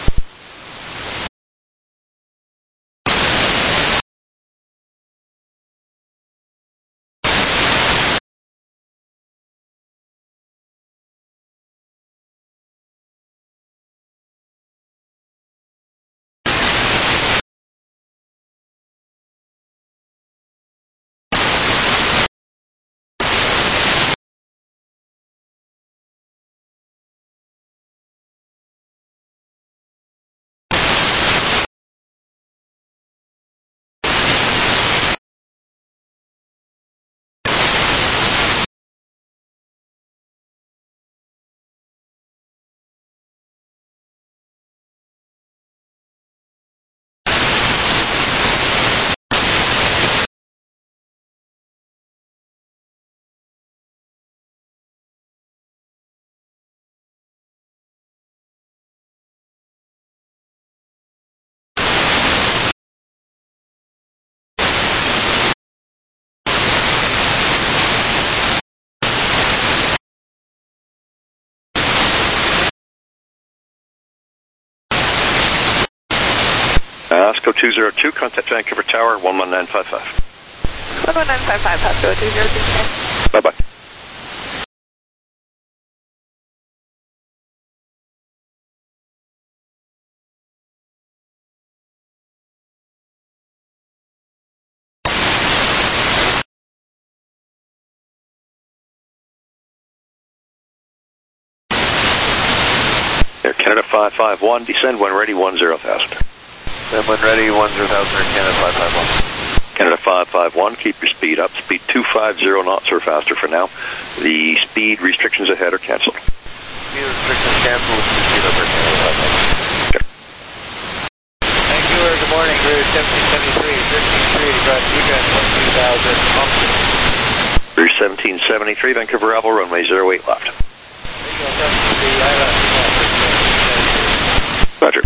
Osco 202, contact Vancouver Tower, 11955. 11955, Osco 202. Bye-bye. Air Canada 551, descend when ready, 10,000. Then when ready, 10,000 Canada 551. Canada 551, keep your speed up. Speed 250 knots or faster for now. The speed restrictions ahead are cancelled. Speed restrictions cancelled. Speed over Canada 551. Okay. Vancouver, good morning. Route 1773, 13-3, across Egress, 12,000. Route 1773, Vancouver Oval, runway 08 left. Roger.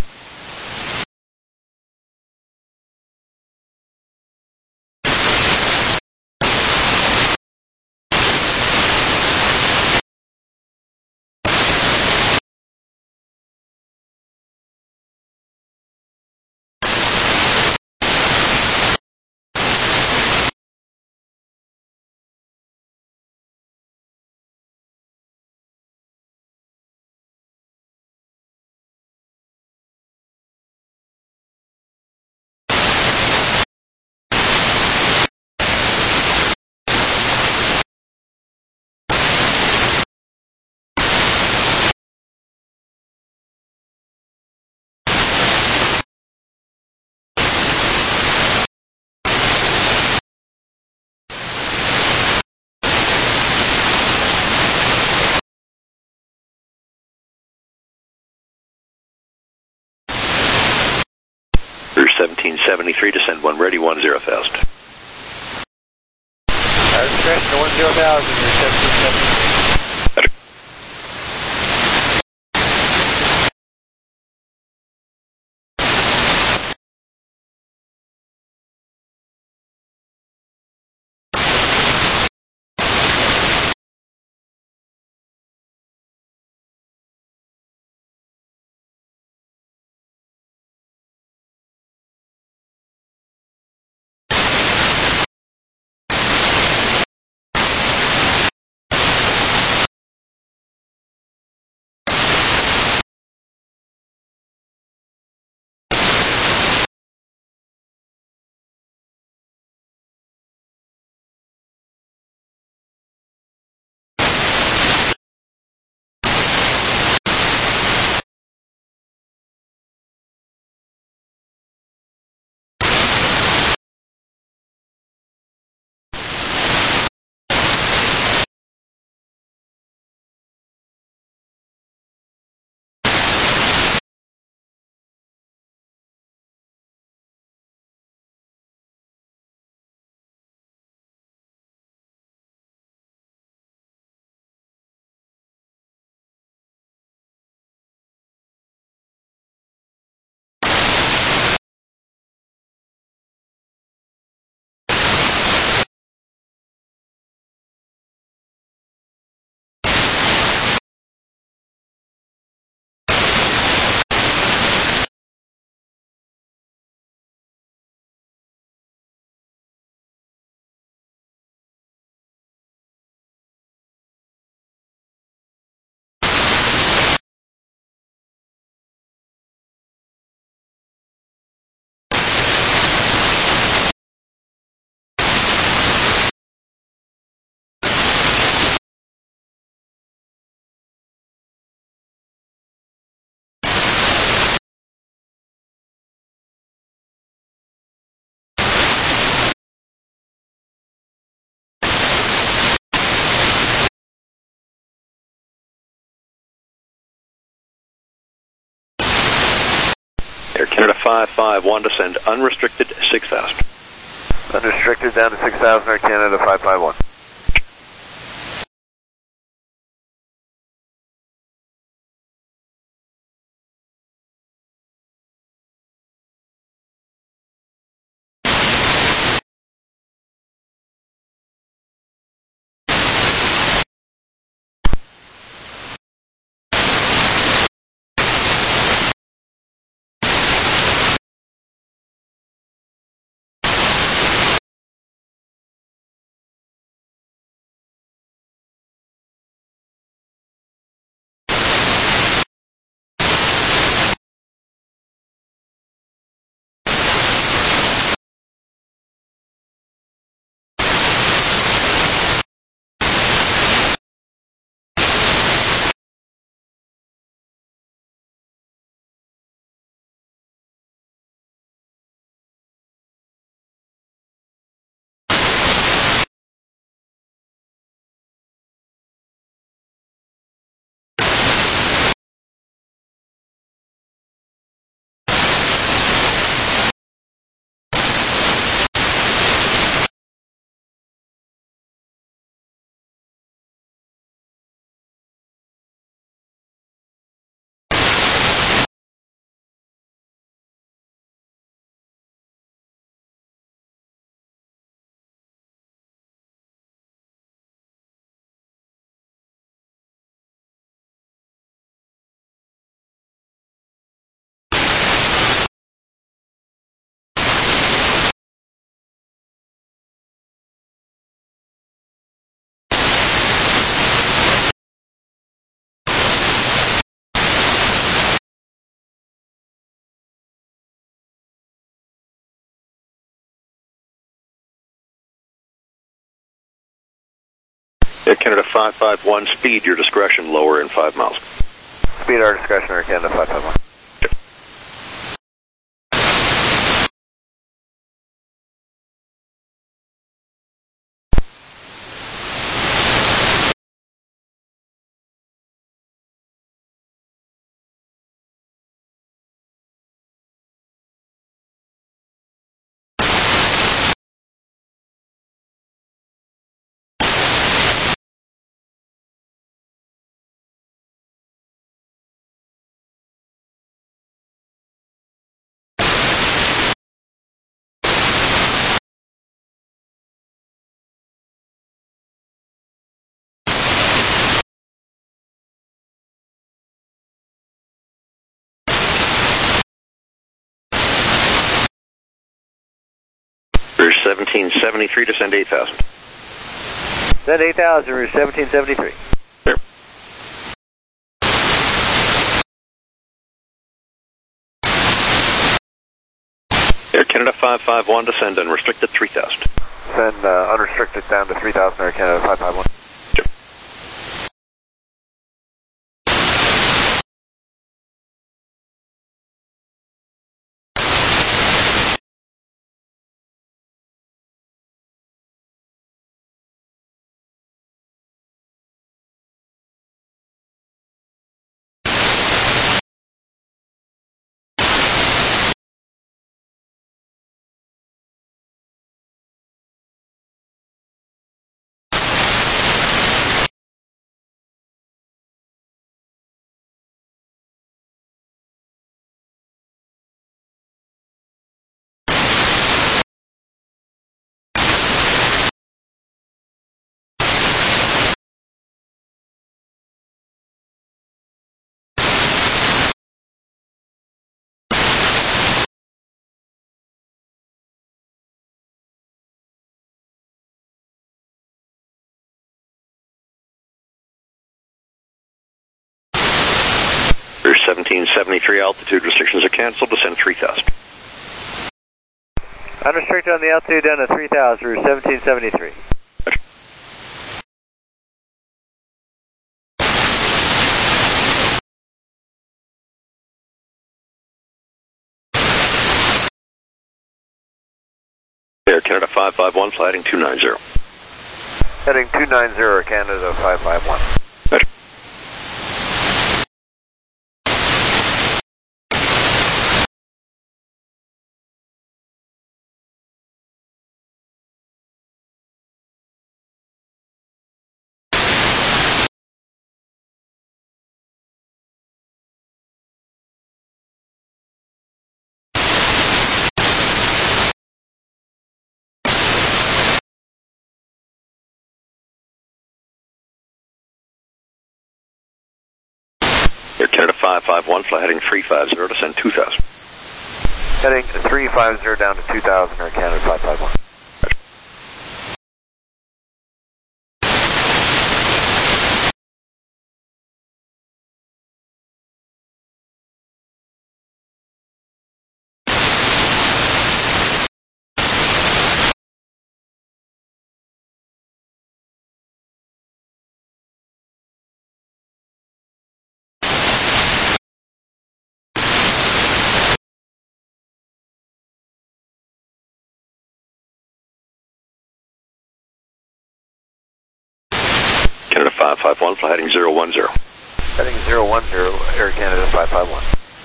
Route 1773, descend when ready, 10,000. Discretion, 10,000, Route 1773. Air Canada 551, descend unrestricted 6,000. Unrestricted down to 6,000, Air Canada 551. Air Canada 551, speed your discretion, lower in 5 miles. Speed our discretion, Air Canada 551. Rouge 1773, descend 8,000. Descend 8,000, Rouge 1773. Clear. Air Canada 551, descend unrestricted 3,000. Send unrestricted down to 3,000, Air Canada 551. Rouge 1773, altitude restrictions are canceled, descend 3,000. Unrestricted on the altitude down to 3,000, Rouge 1773. Air Canada 551, flighting 290. Heading 290, Canada 551. 551, fly heading 350, descend 2000. Heading 350 down to 2000, Air Canada 551. Canada 551, fly heading 010. Heading 010, Air Canada 551.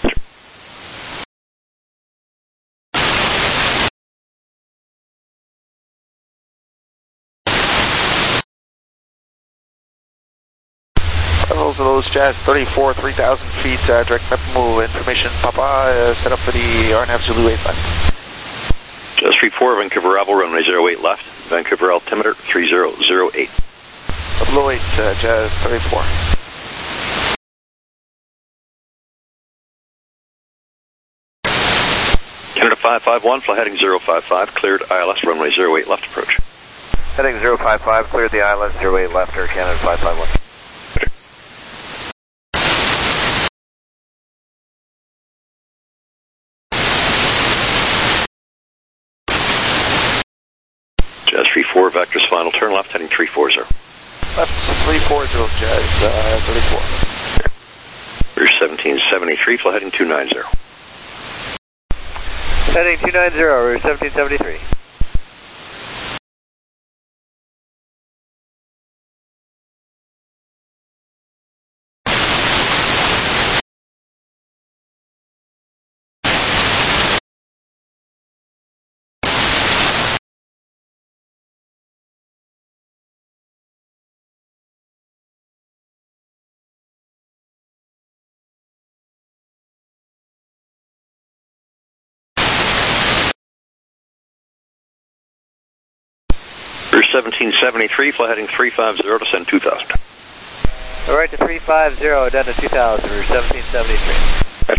Levels of those Jazz 34, 3,000 feet, direct map move, information Papa, set up for the RNAV Zulu 85. Jazz 34, Vancouver Ravel, runway 08 left, Vancouver altimeter 3008. Below 8, Jazz 34. Canada 551, fly heading 055, cleared ILS, runway 08 left approach. Heading 055, cleared the ILS 08 left, Air Canada 551. Jazz 34, vectors final turn left, heading 340. Left 340, Jazz 34. Rouge 1773, fly heading 290. Heading 290, Rouge 1773. Rouge 1773, fly heading 350, descend 2000. All right to 350, down to 2000, Rouge 1773.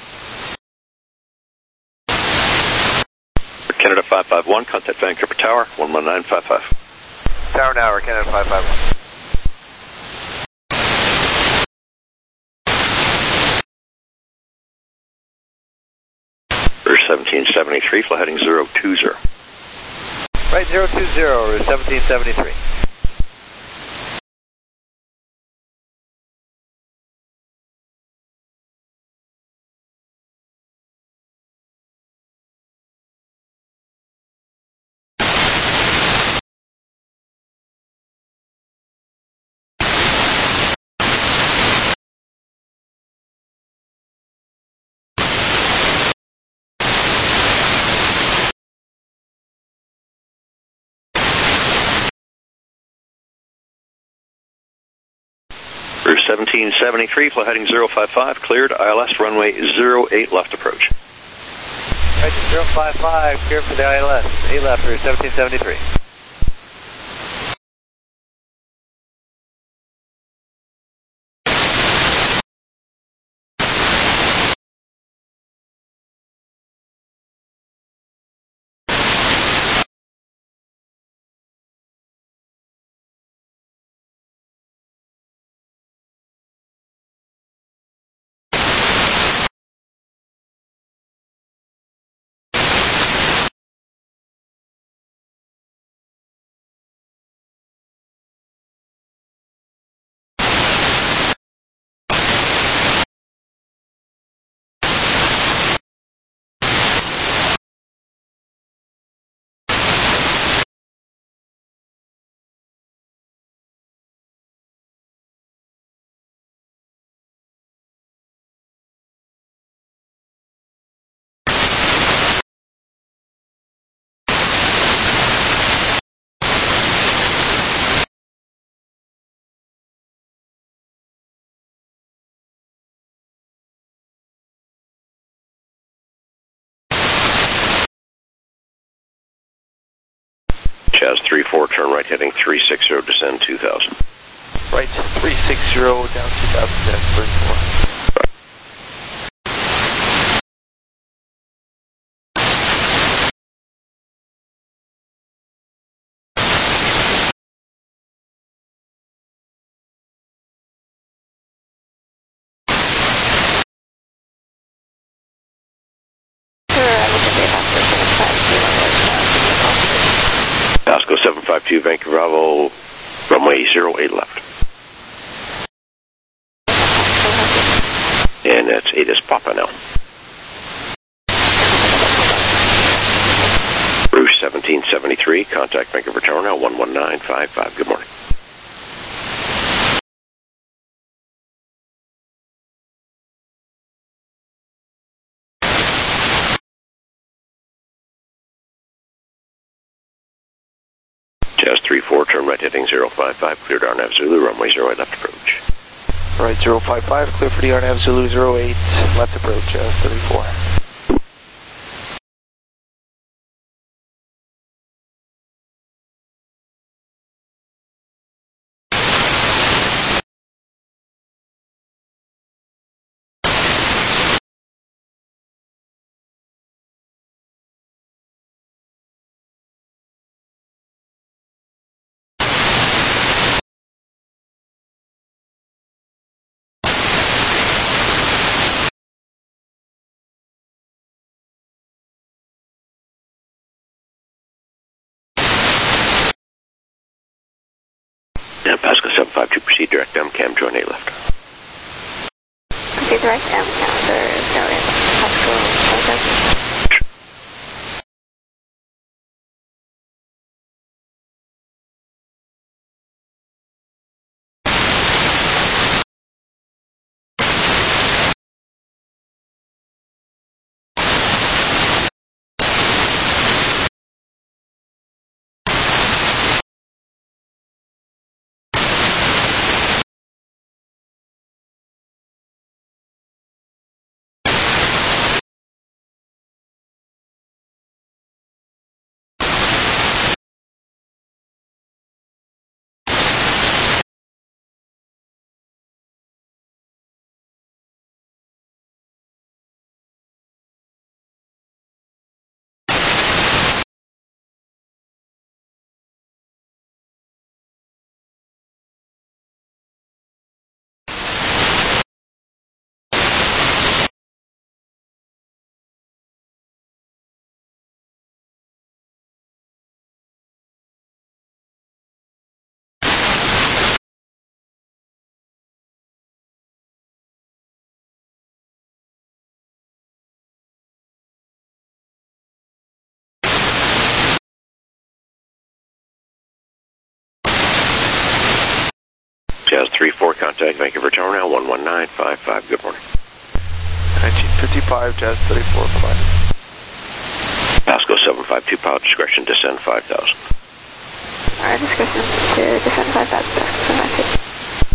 Canada 551, contact Vancouver Tower, 11955. Tower now, Air Canada 551. Rouge 1773, fly heading 020. Right 020, Rouge 1773. Rouge 1773, fly heading 055, cleared ILS, runway 08 left approach. Right to 055, cleared for the ILS, 8 left, Rouge 1773. Jazz 34, turn right heading 360, descend 2000. Right 360, down 2000, Jazz 34. 752 Vancouver Bravo, runway 08 left. And that's 8 is Papa now. Bruce 1773, contact Vancouver Tower now, 11955. Good morning. Jazz 34, turn right heading 055, cleared RNAV Zulu, runway 08 left approach. Right, 055, clear for the RNAV Zulu 08, left approach, 34. Now Pascal 752, proceed direct down, cam join 8 left. Proceed direct down, counter, Pascal 752. Jazz 34, contact Vancouver Tower now, 11955. Good morning. 1955, Jazz 34, provided. Pascal 752, pilot discretion, descend 5,000. Alright, discretion to descend 5,000.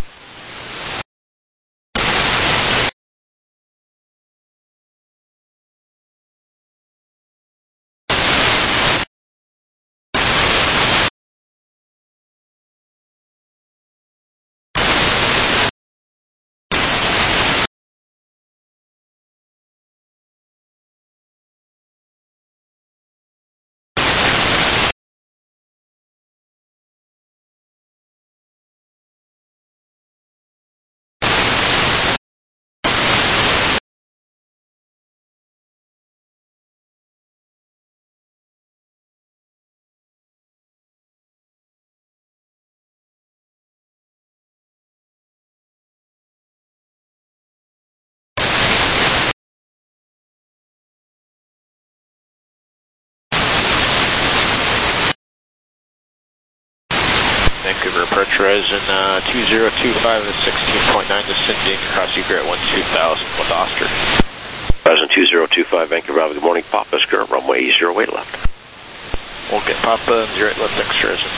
Vancouver approach horizon 2025 to 16.9, descending across Egret 12000 with Oscar. Horizon 2025, Vancouver Bravo, good morning. Papa's current runway 08 left. We'll get Papa and 08 left next horizon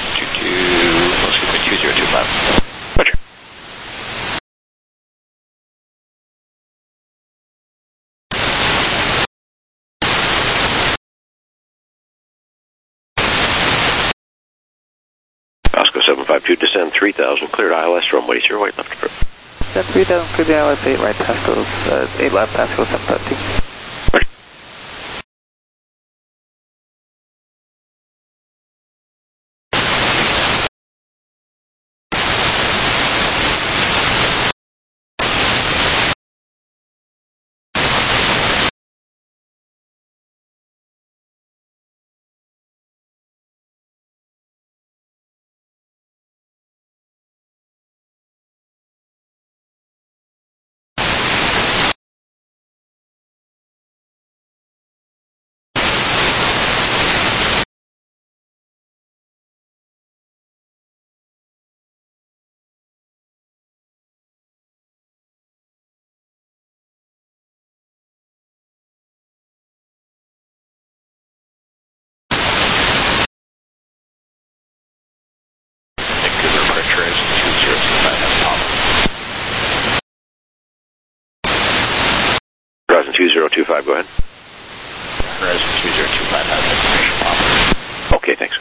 2025. Roger. Pascal 752, descend 3000, cleared ILS, runway 08 left approach. Descend 3000, clear the ILS 8 right, Pascal 8 left, Pascal 752. 2025, go ahead. Horizon 2025 has information Papa. Okay, thanks.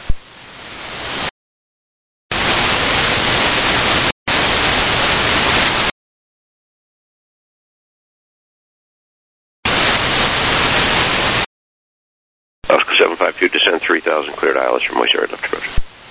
Oscar 752, descend 3000, cleared ILS from Moist Area left approach.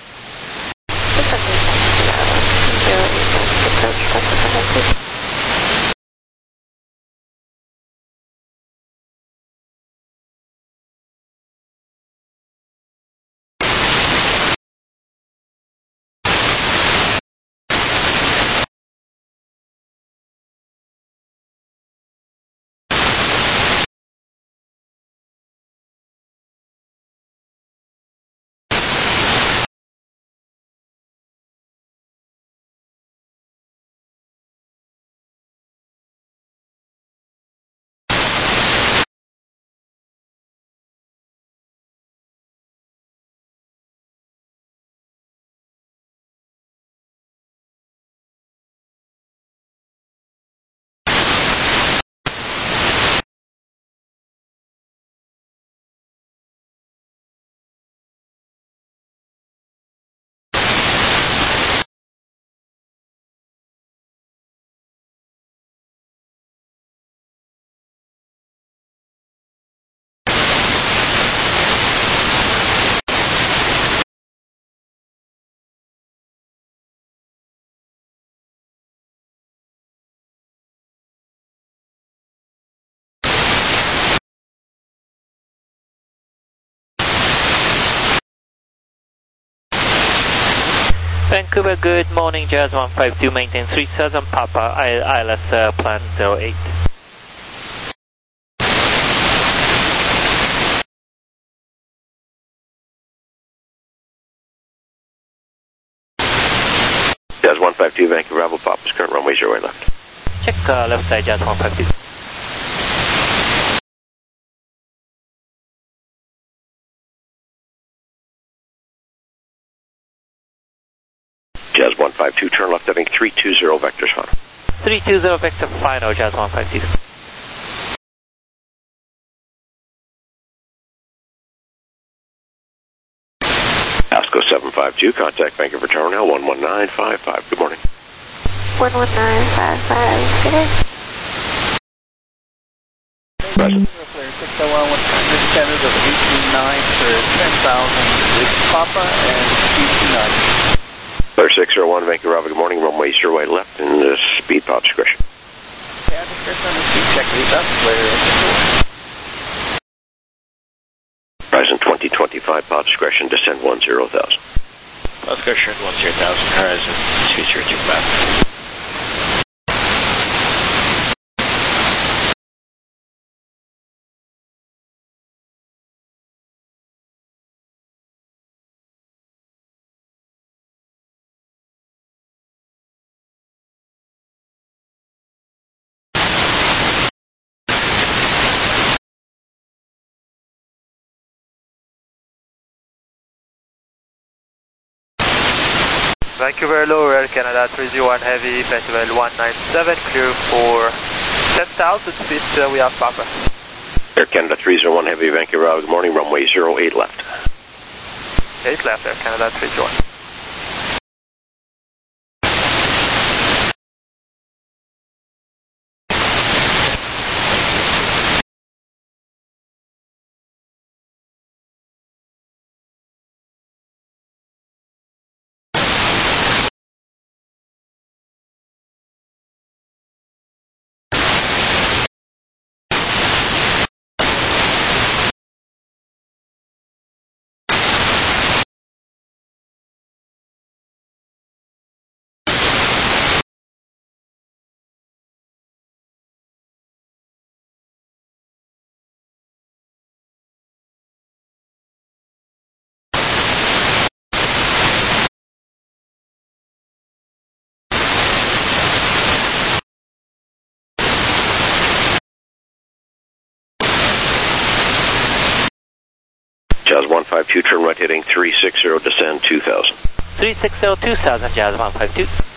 Vancouver, good morning, Jazz 152, maintain 3000 Papa, ILS plan 08. Jazz 152, Vancouver, Bravo, Papa's current runway 08 left. Check left side, Jazz 152. Jazz 152, turn left heading 320 vectors final. 320 vector final, Jazz 152. ASCO 752, contact Vancouver Terminal 11955. Good morning. 11955, good day. Present. 601 with descended of 189 for 10,000 with Papa and CC9. Clear 601, Vancouver, Bravo, good morning, runway 08 left, and speed pod discretion. Yeah, discretion on the speed check, lead up, clear. Horizon 2025, pod discretion, descend 10,000. Discretion 10,000, Horizon 2025. Vancouver lower, Air Canada 301 heavy, Festival 197, clear for 10,000 feet, we have Papa. Air Canada 301 heavy, Vancouver, Bravo, good morning, runway 08 left. 8 left, Air Canada 301. Jazz 152, turn right heading 360, descend 2000. 360, 2000, Jazz 152.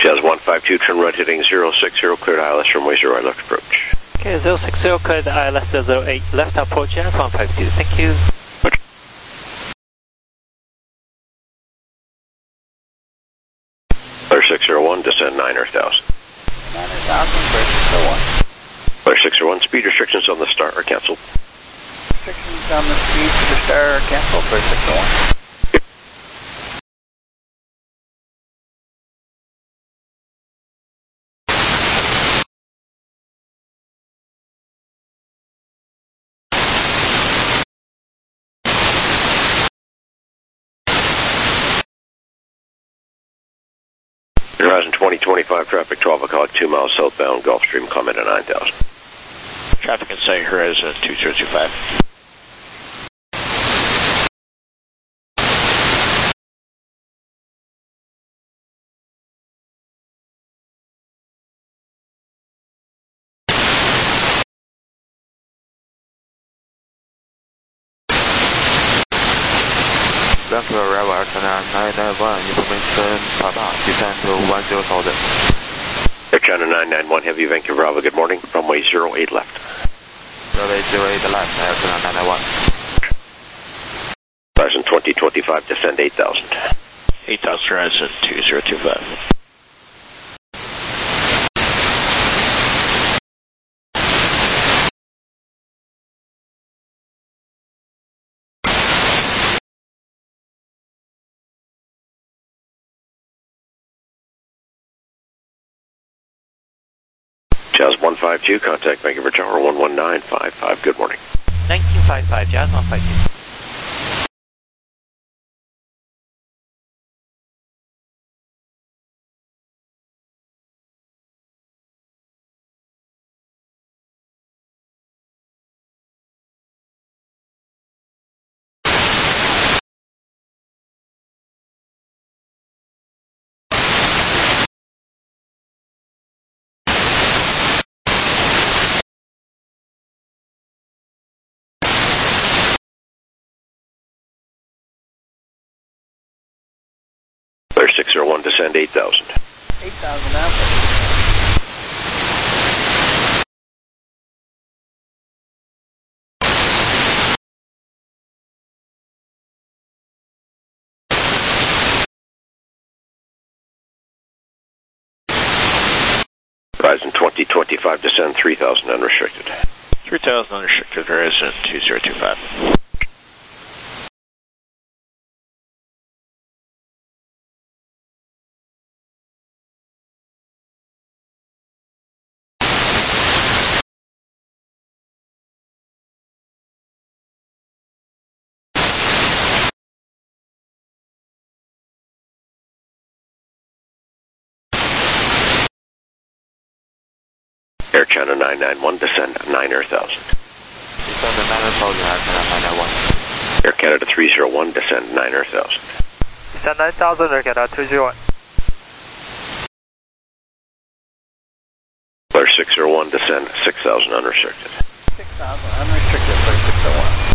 Jazz 152, turn right heading 060, cleared ILS runway 0 left approach. Okay, 060, cleared ILS 08 left approach, Jazz 152. Thank you. Clear 601, descend 9 Earth 1000. 9 Earth 1000, clear 601. Clear 601, speed restrictions on the start are canceled. Restrictions on the speed to the star are canceled, clear 601. Horizon 2025 traffic 12 o'clock, 2 miles southbound, Gulfstream, comment at 9,000. Traffic in sight, Horizon 2025. Left arrival at 991, information Papa, descend to 10,000. Air China 991, Heavy Vancouver Bravo, good morning, runway 08 left. Runway 08 left, Air China 991. Horizon 2025, descend 8,000. 8,000, Horizon 2025. Jazz 152, contact Vancouver Tower 11955, good morning. 1955, Jazz 152. Clear 601, descend 8,000. 8,000 now. Horizon 2025, descend 3,000 unrestricted. 3,000 unrestricted, Horizon 2025. Air China 991, descend 9 Earth 1000. Descend 9,000, Air China 991. Air Canada 301, descend 9 Earth 1000. Descend 9,000, Air Canada 201. Clear 601, descend 6,000 unrestricted. 6,000 unrestricted, clear 601.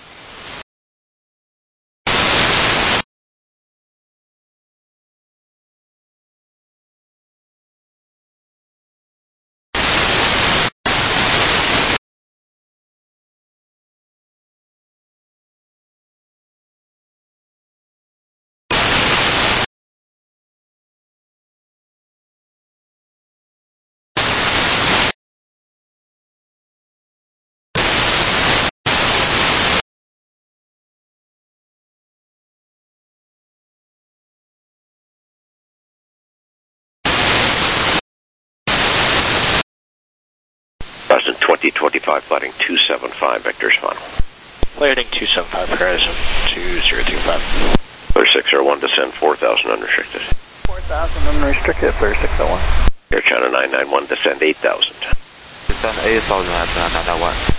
Horizon 2025, flighting 275, vectors final. Flighting 275, Horizon 2025. Clear 601, descend 4,000 unrestricted. 4,000 unrestricted, clear 601. Air China 991, descend 8,000. Descend 8,000, Air China 991.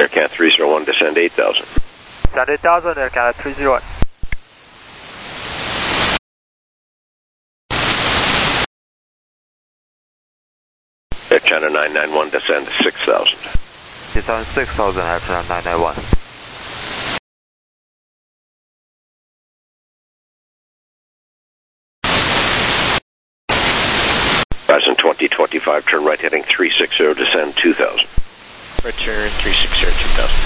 Aircat 301, descend 8,000. Descend 8,000, Air Canada 301. Air China 991, descend 6,000. Descend 6,000, Air China 991. Horizon 2025, turn right heading 360, descend 2,000. Return 360, 2,000.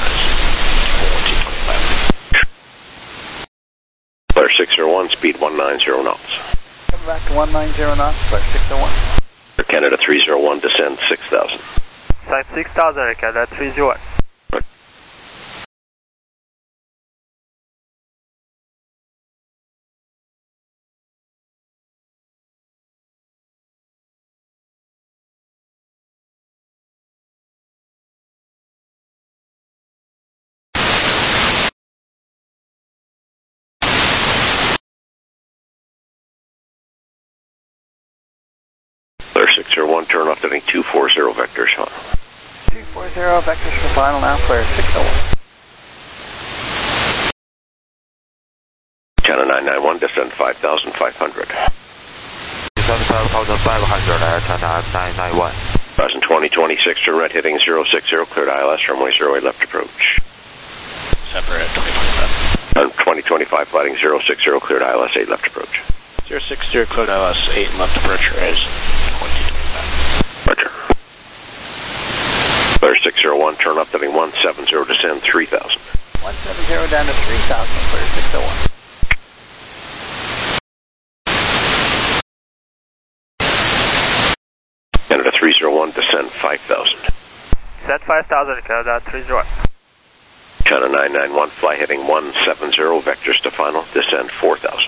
Flare 601, speed 190 knots. Come back to 190 knots, Flare 601. Air Canada 301, descend 6,000. Descend 6,000, Air Canada 301. Flare 601, turn off heading 240 vectors. 240 vectors for final now, Flare 601. China 991, descend 5,500. Descend 5,500, Air China 991. Horizon 2026, turn right heading 060, cleared ILS, runway 08 left approach. Separate 2025. 2025, flighting 060, cleared ILS 8 left approach. 060, cleared ILS 8 left approach, Horizon 2025. Roger. Flare 601, turn up heading 170, descend 3,000. 170 down to 3,000, Flare 601. Canada 301, descend 5,000. Descend 5,000, Canada 301. China 991, fly heading 170, vectors to final, descend 4,000.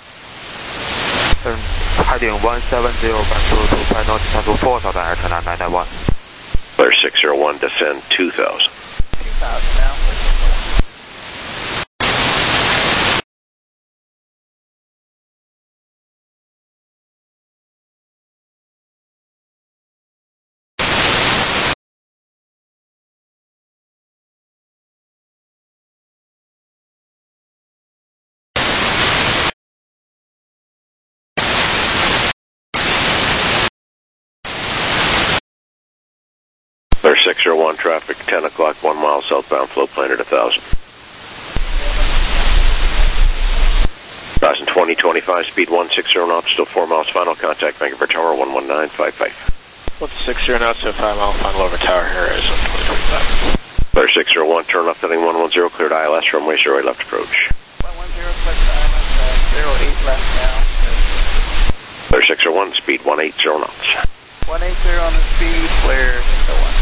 Heading 170, vector to final, descend to 4,000, Air China 991. Flare 601, descend 2,000. 2,000 now, Flare 601. Flare 601, traffic 10 o'clock, 1 mile southbound, flow plane at 1,000. Horizon 2025, speed 160 knots, still 4 miles, final contact, Vancouver Tower 11955. 160 knots to 5 mile final over tower, Horizon 2025. Flare 601, turn left heading 110, cleared ILS, runway 08 left approach. 110, cleared ILS, 08 left now. Flare 601, speed 180 knots. 180 on the speed, Flare 601.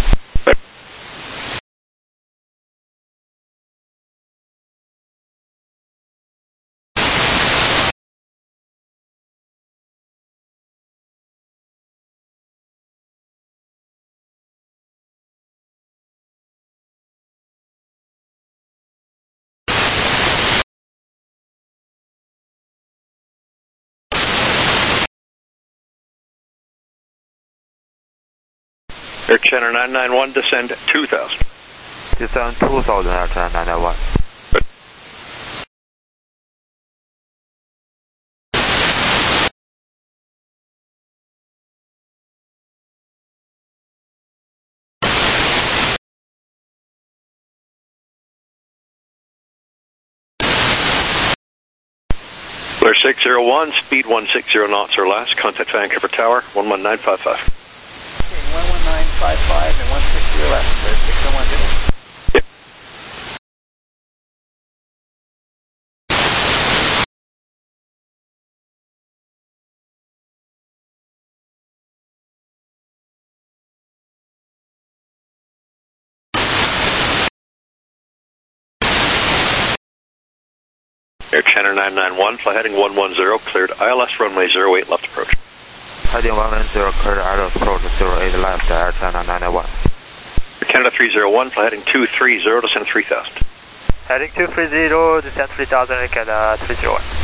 Air China 991, descend 2,000. Descend 2,000, Air China 991. Flare 601, speed 160 knots or less, contact Vancouver Tower 11955. 11955 and 160 left, Flare 601 today. Air China 991, fly heading 110, cleared ILS runway 08 left approach. Heading 110, cleared ILS approach 08 left, Air China 991. Canada 301, fly heading 230, descend 3,000. Heading 230, descend 3,000, Air Canada 301.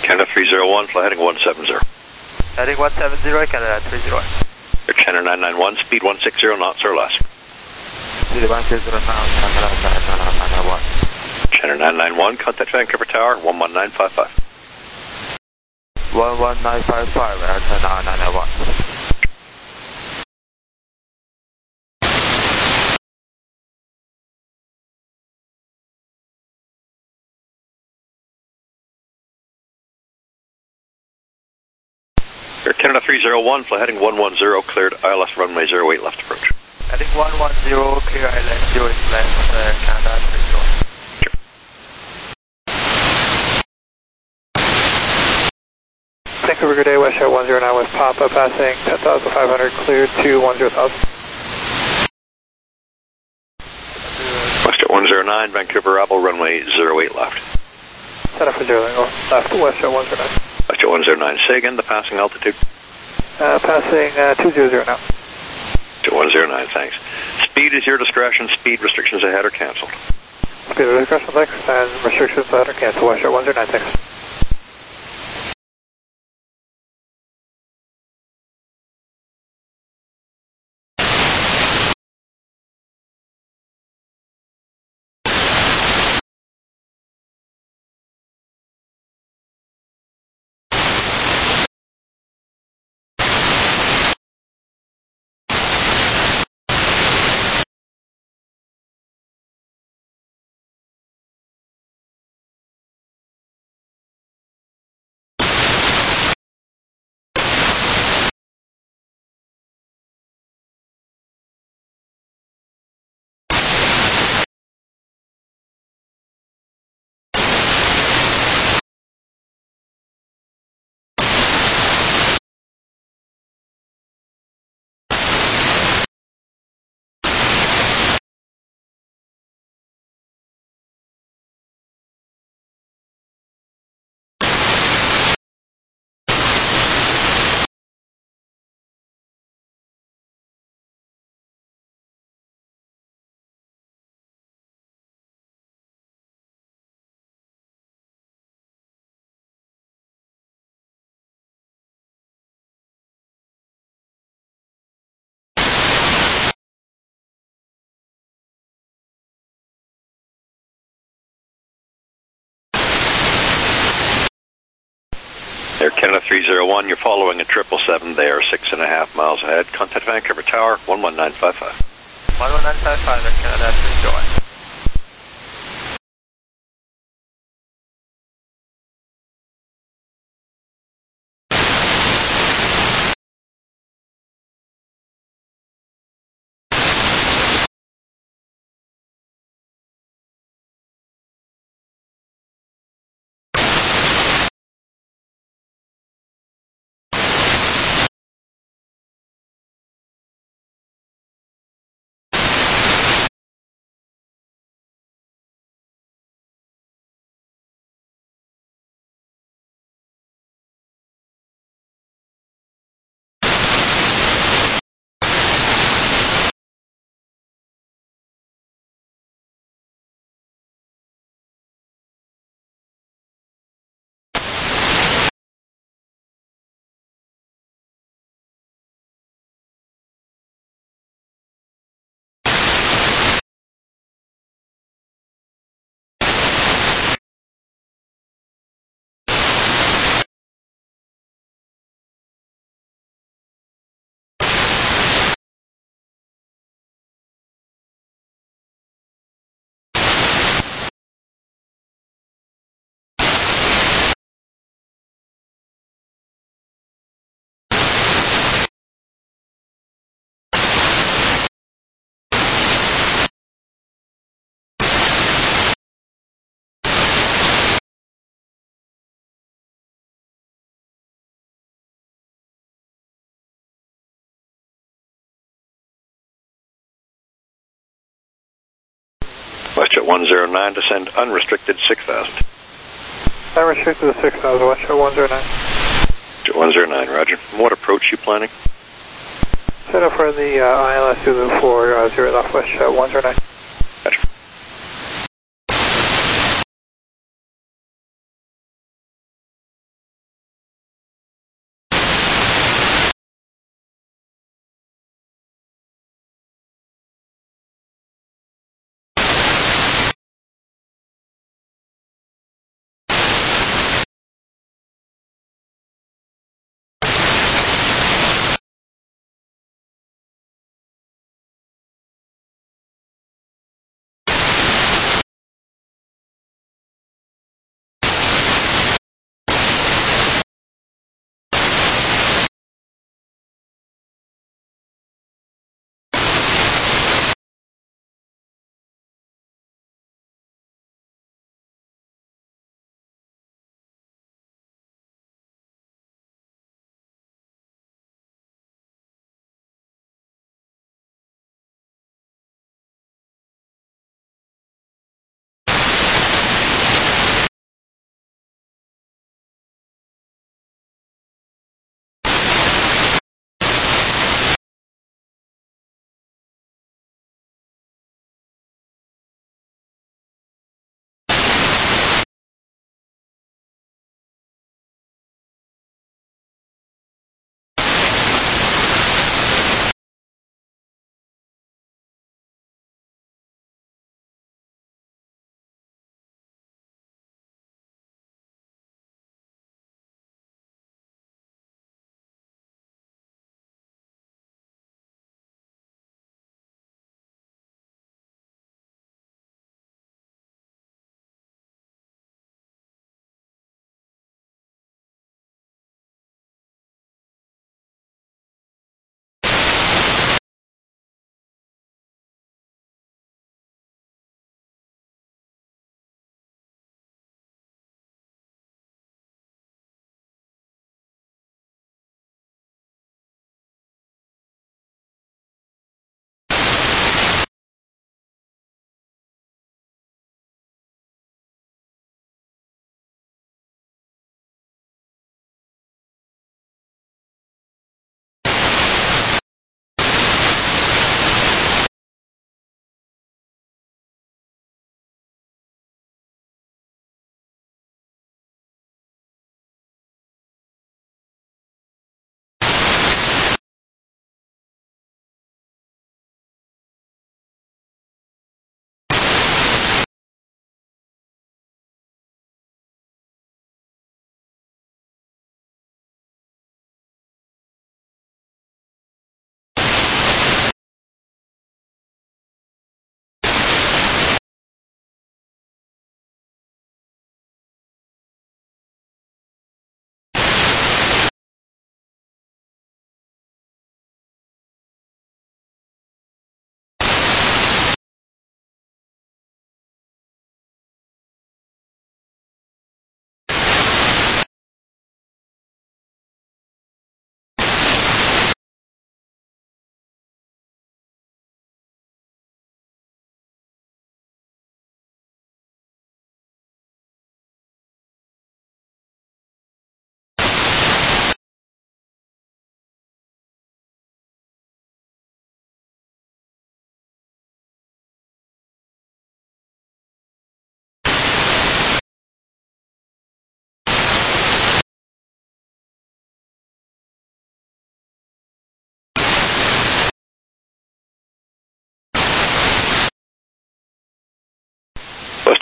Canada 301, fly heading 170. Heading 170, Canada 30. Air Canada 991, speed 160 knots or less. Speed 160 knots, Canada 991. Canada 991, contact Vancouver Tower, 11955. 11955, Air Canada 991. Air Canada 301, fly heading 110, cleared ILS runway 08 left approach. Heading 110, clear ILS 08 left, Canada 301. Vancouver, good day, West Shore 109 with Papa, passing 10,500, cleared to 10,000. West Shore 109, Vancouver Rebel, runway 08 left. Set up for 0 left, West Shore 109. West Shore 109, say again, the passing altitude? Passing 200 now. 2109, thanks. Speed is your discretion, speed restrictions ahead are cancelled. Speed discretion, thanks, and restrictions ahead are cancelled, West Shore 109, thanks. Air Canada 301, you're following a 777 there, 6.5 miles ahead. Contact Vancouver Tower, 11955. 11955, Air Canada 301. WestJet 109, descend unrestricted 6,000. Unrestricted 6,000, WestJet 109. WestJet 109, roger. What approach you planning? Set up for the ILS 204, 0 left, WestJet 109. Gotcha.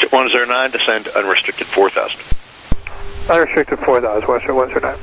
109, descend unrestricted 4,000. Unrestricted 4,000, WestJet 109.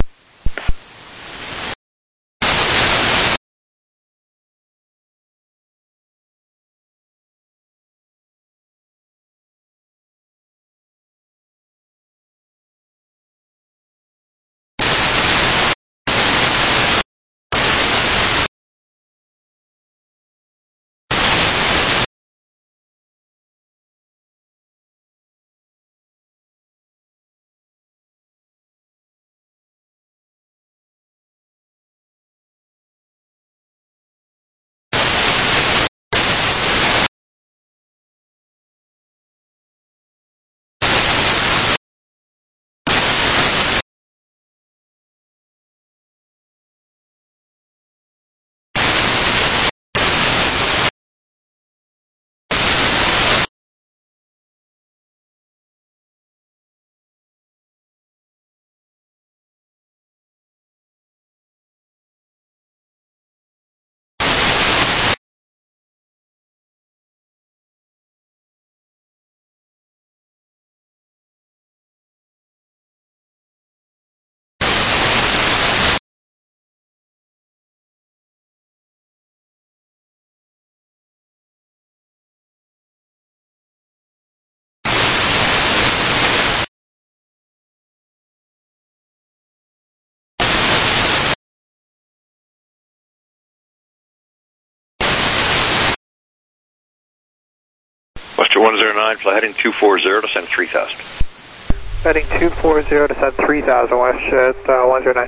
WestJet 109, fly heading 240, descend 3,000. Heading 240, descend 3,000, WestJet 109.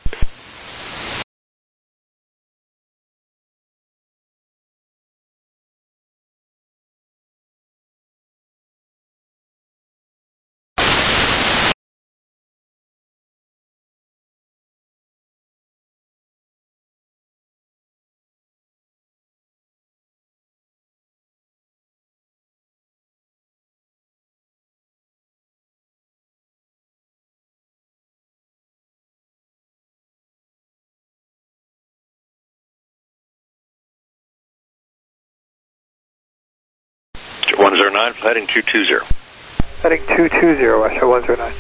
WestJet 109, fly heading 220. Heading 220, WestJet 109.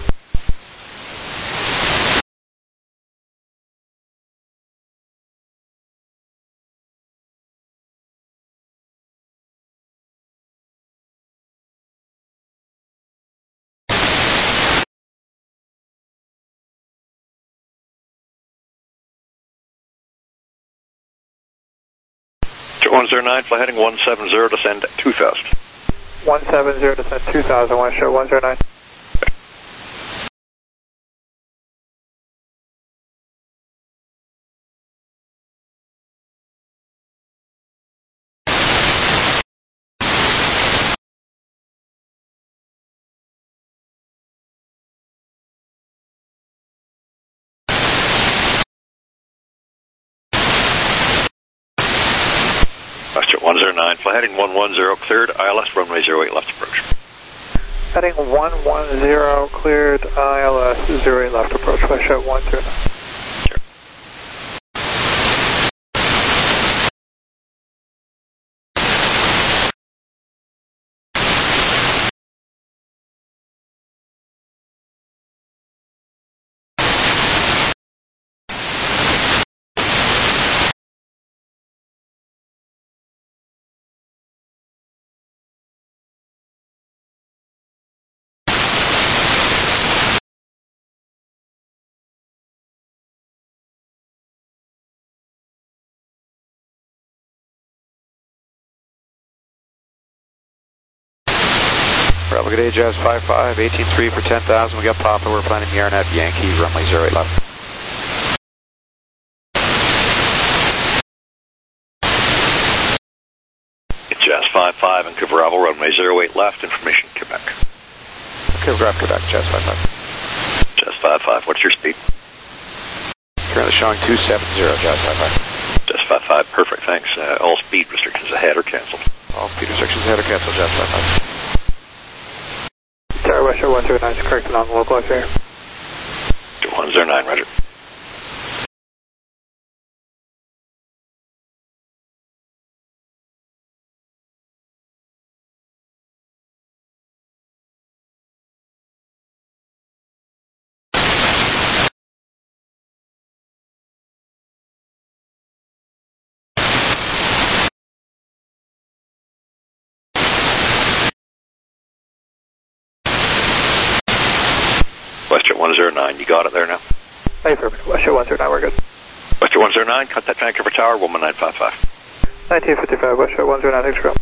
WestJet 109, fly heading 170, descend 2,000. 170, descend 2,000, WestJet 109. WestJet 109, fly heading 110, cleared, ILS runway 08 left approach. Heading 110, cleared, ILS 08 left approach, WestJet 109. Bravo, good day, Jazz 55, 18-3 for 10,000. We got Papa, we're planning Yarnet Yankee, runway 08 left. Jazz 55 and Bravo, runway 08 left, information Quebec. Okay, Bravo, Quebec, Jazz 55. Jazz 55, what's your speed? Currently showing 270, Jazz 55. Jazz 55, perfect, thanks. All speed restrictions ahead are canceled. All speed restrictions ahead are canceled, Jazz 55. Sorry, WestJet 109 is corrected on the localized area. 109, roger. WestJet 109, you got it there now? Hey, perfect. WestJet 109, we're good. WestJet 109, contact Vancouver Tower, 11955. 1955, WestJet 109, thanks for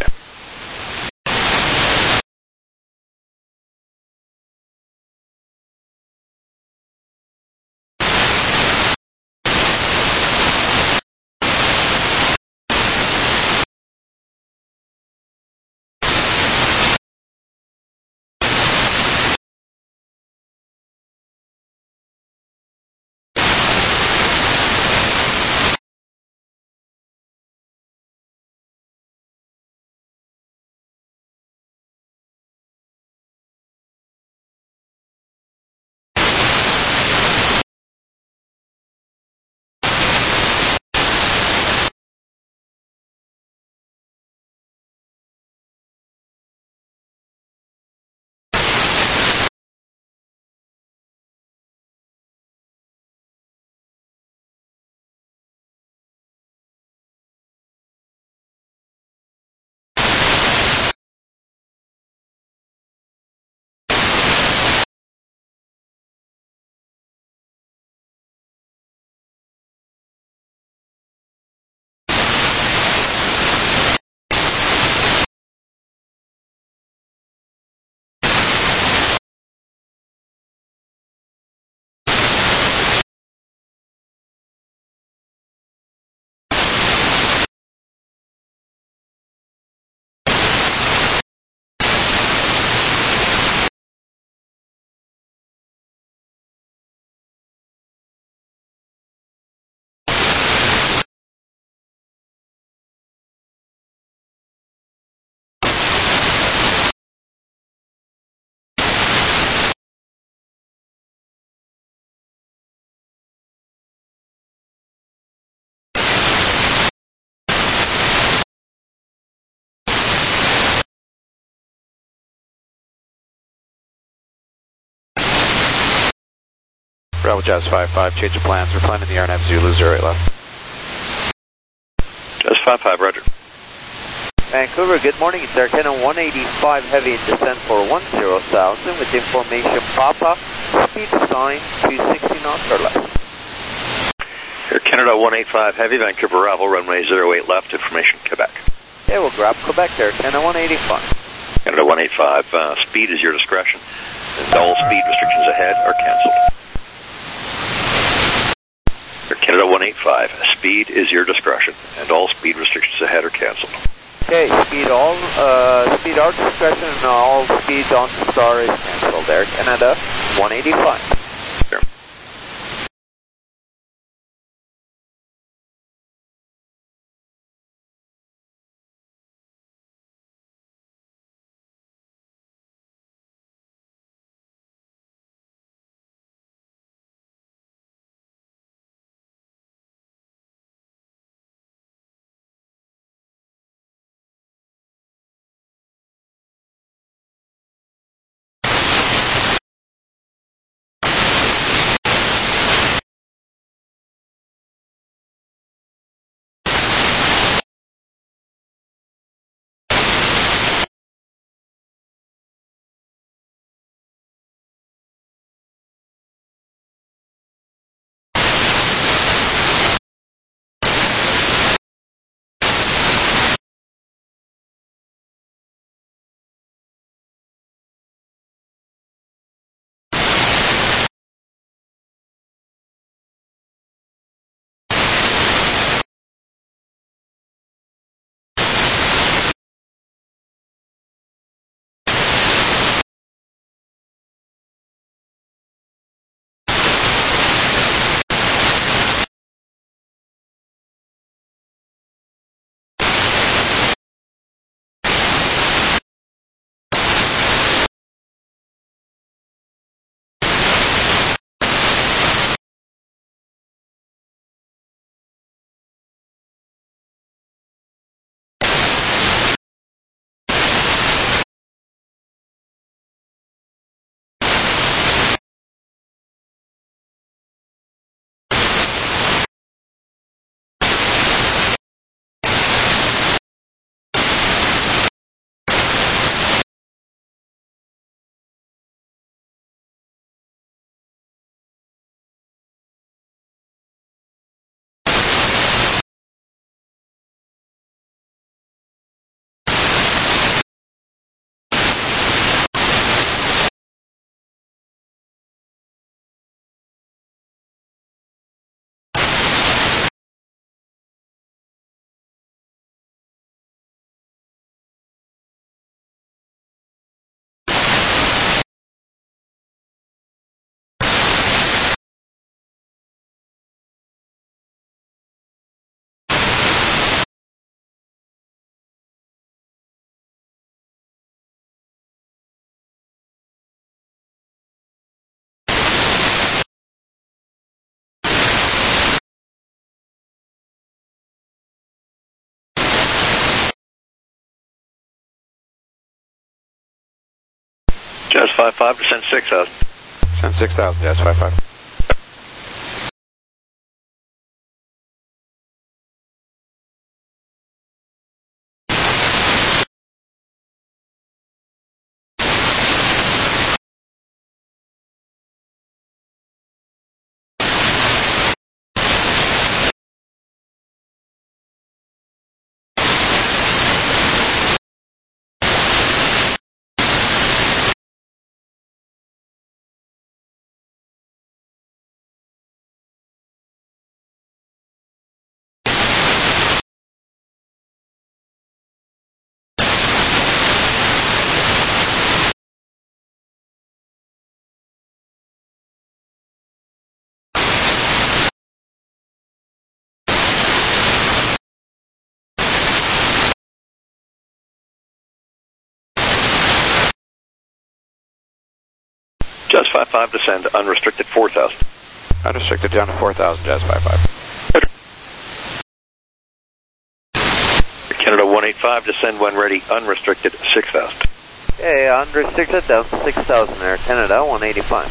Bravo Jazz 55, change of plans. We're flying in the RNAV Zulu 08 left. Jazz 55, roger. Vancouver, good morning. It's Air Canada 185 heavy in descent for 10,000 with information Papa, speed sign 260 knots or less. Air Canada 185 heavy, Vancouver Bravo, runway 08 left, information Quebec. Okay, we'll grab Quebec there, Canada 185. Canada 185, speed is your discretion, and all speed restrictions ahead are cancelled. Air Canada 185, speed is your discretion, and all speed restrictions ahead are cancelled. Okay, speed our discretion, and all speed on star is cancelled there, Canada 185. Sure. 55, descend 6,000. Send 6,000, Jazz 55. Jazz 55, descend unrestricted 4,000. Unrestricted down to 4,000, Jazz 55. Canada 185, descend when ready, unrestricted 6,000. Okay, unrestricted down to 6,000 Air Canada 185.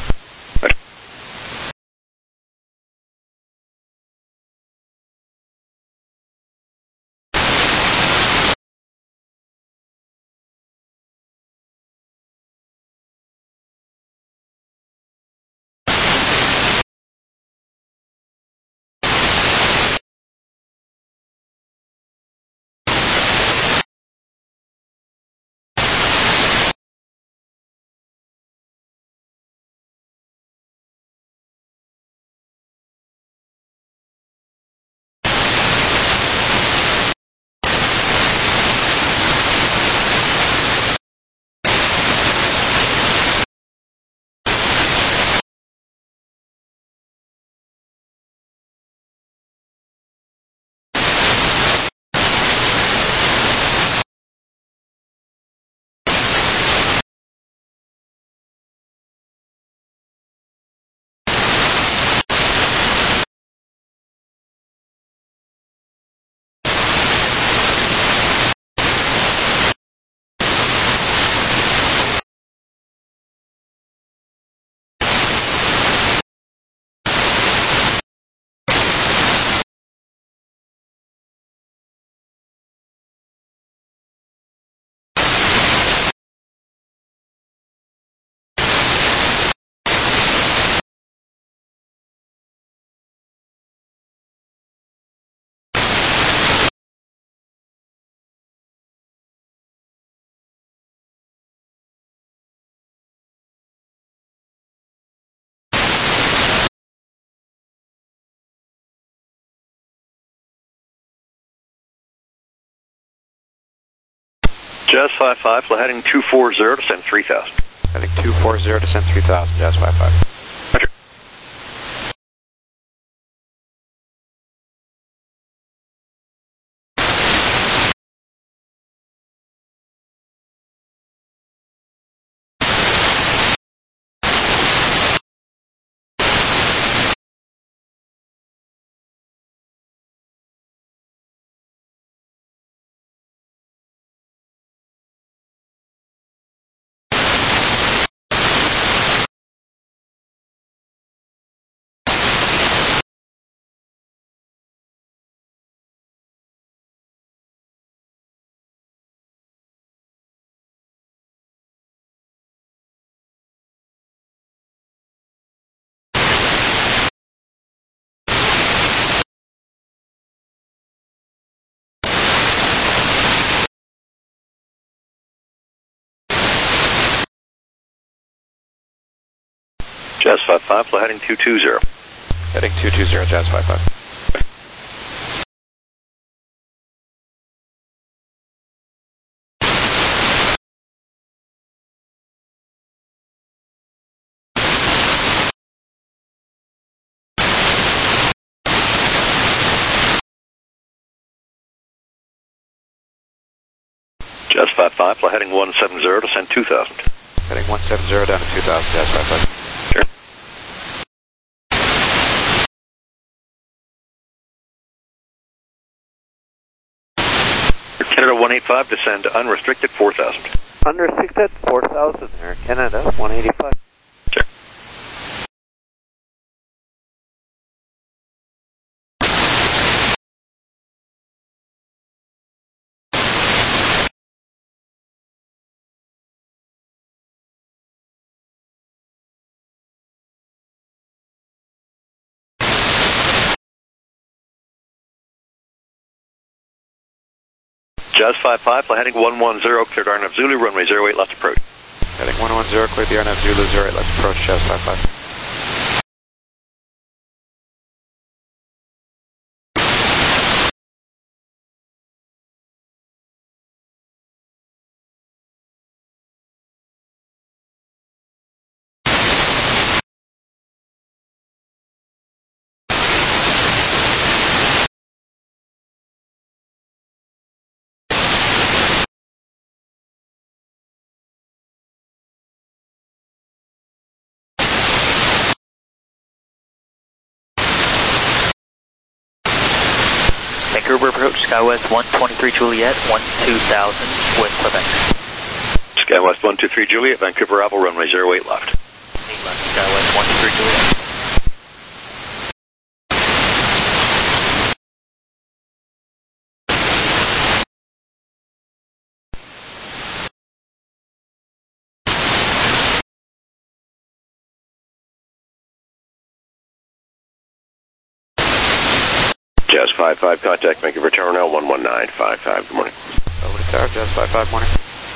Jazz 55, fly heading 240, descend 3,000. Heading 240, descend 3,000, Jazz 55. Roger. Jazz 55, fly heading 220. Heading 220, Jazz 55. Jazz 55, fly heading 170, descend 2,000. Heading 170 down to 2,000, Jazz 55. Sure. Canada 185, descend unrestricted 4,000. Unrestricted 4,000, Air Canada 185. Sure. Jazz 55, fly heading 110, cleared RNAV Zulu, runway 08, left approach. Heading 110, cleared the RNAV Zulu, 08, left approach, Jazz 55. Vancouver approach, SkyWest 123 Juliet, 12,000 with Quebec. SkyWest 123 Juliet, Vancouver Apple, runway 08, left. 8 left, SkyWest 123 Juliet. Jazz 55, contact Vancouver Tower now, 11955, good morning. Over to Tower, Jazz 55, morning.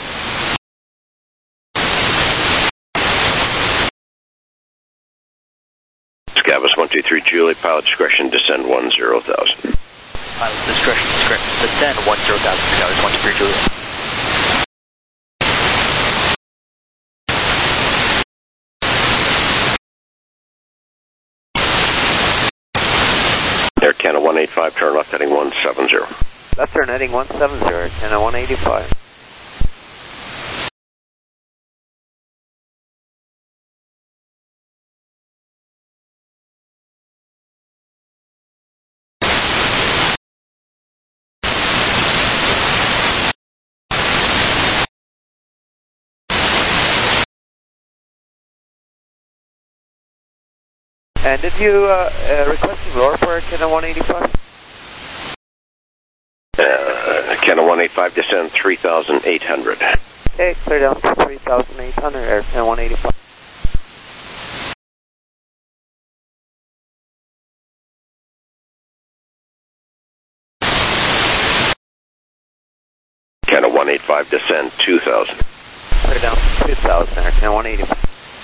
SkyWest 123 Juliet, pilot discretion, descend 10,000. Pilot discretion, descend 10,000, SkyWest 123 Juliet. Air Canada 185, turn left heading 170. Left turn heading 170, Air Canada 185. And did you request a lower for Canada 185? Canada 185, descend 3,800. Okay, clear down to 3,800, Air Canada 185. Canada 185, descend 2,000. Clear down to 2,000, Air Canada 185.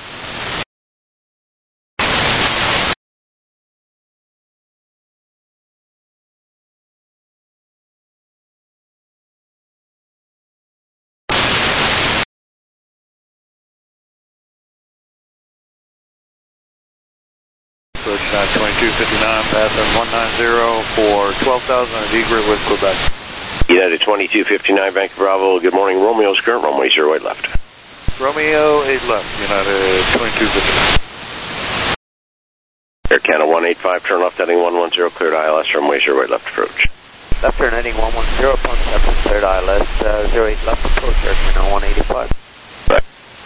Approach 2259, passing 190 for 12,000 at Egret with Quebec. United 2259, Vancouver Bravo, good morning. Romeo's current runway 08 left. Romeo 8 left, United 2259. Air Canada 185, turn left heading 110, cleared ILS, runway 08 left approach. Left turn heading 110, contact cleared ILS, 08 left approach, Air Canada 185. Right.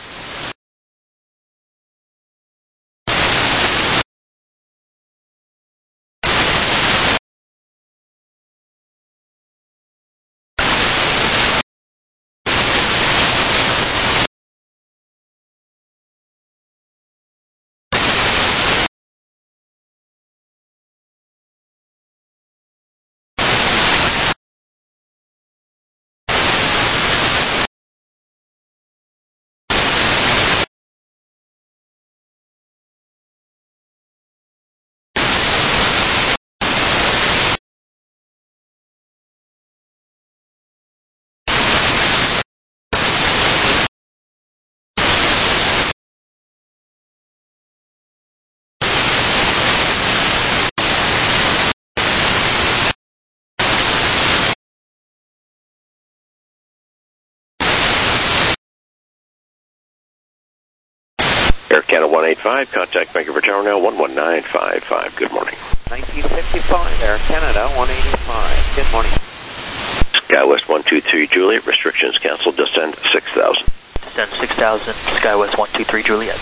Air Canada 185, contact Vancouver Tower now, 11955, good morning. 1955, Air Canada 185, good morning. Skywest 123 Juliet, restrictions canceled, descend 6,000. Descend 6,000, Skywest 123 Juliet.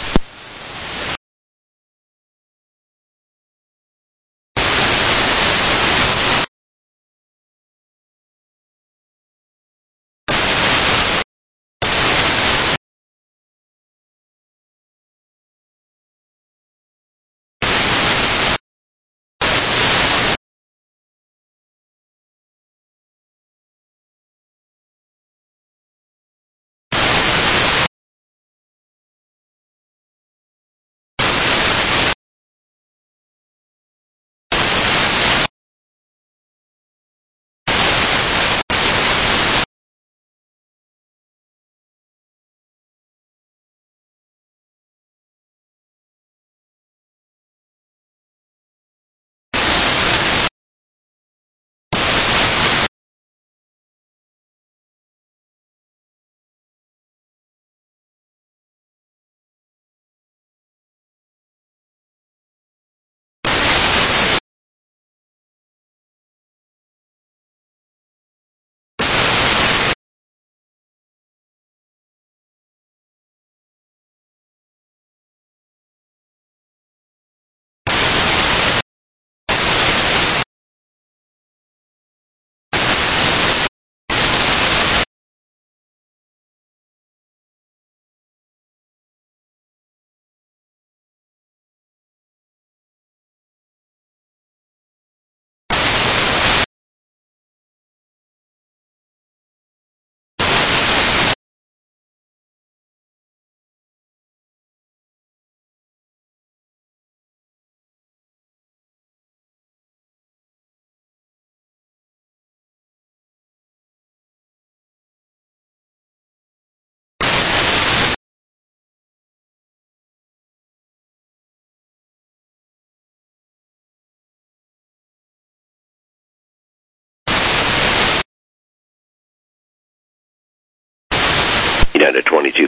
United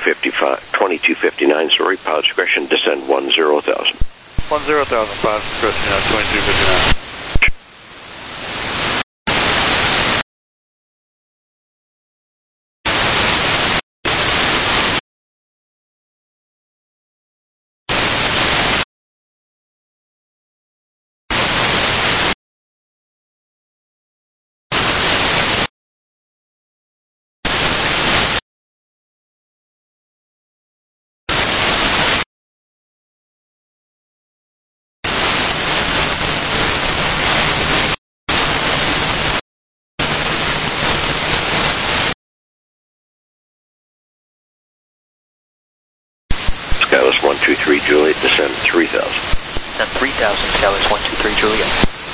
2259, sorry, pilot discretion, descend 10,000. 10,000, pilot discretion, 2259. Skywest 123 Juliet, descend 3,000. Descend 3,000, Skywest 123 Juliet.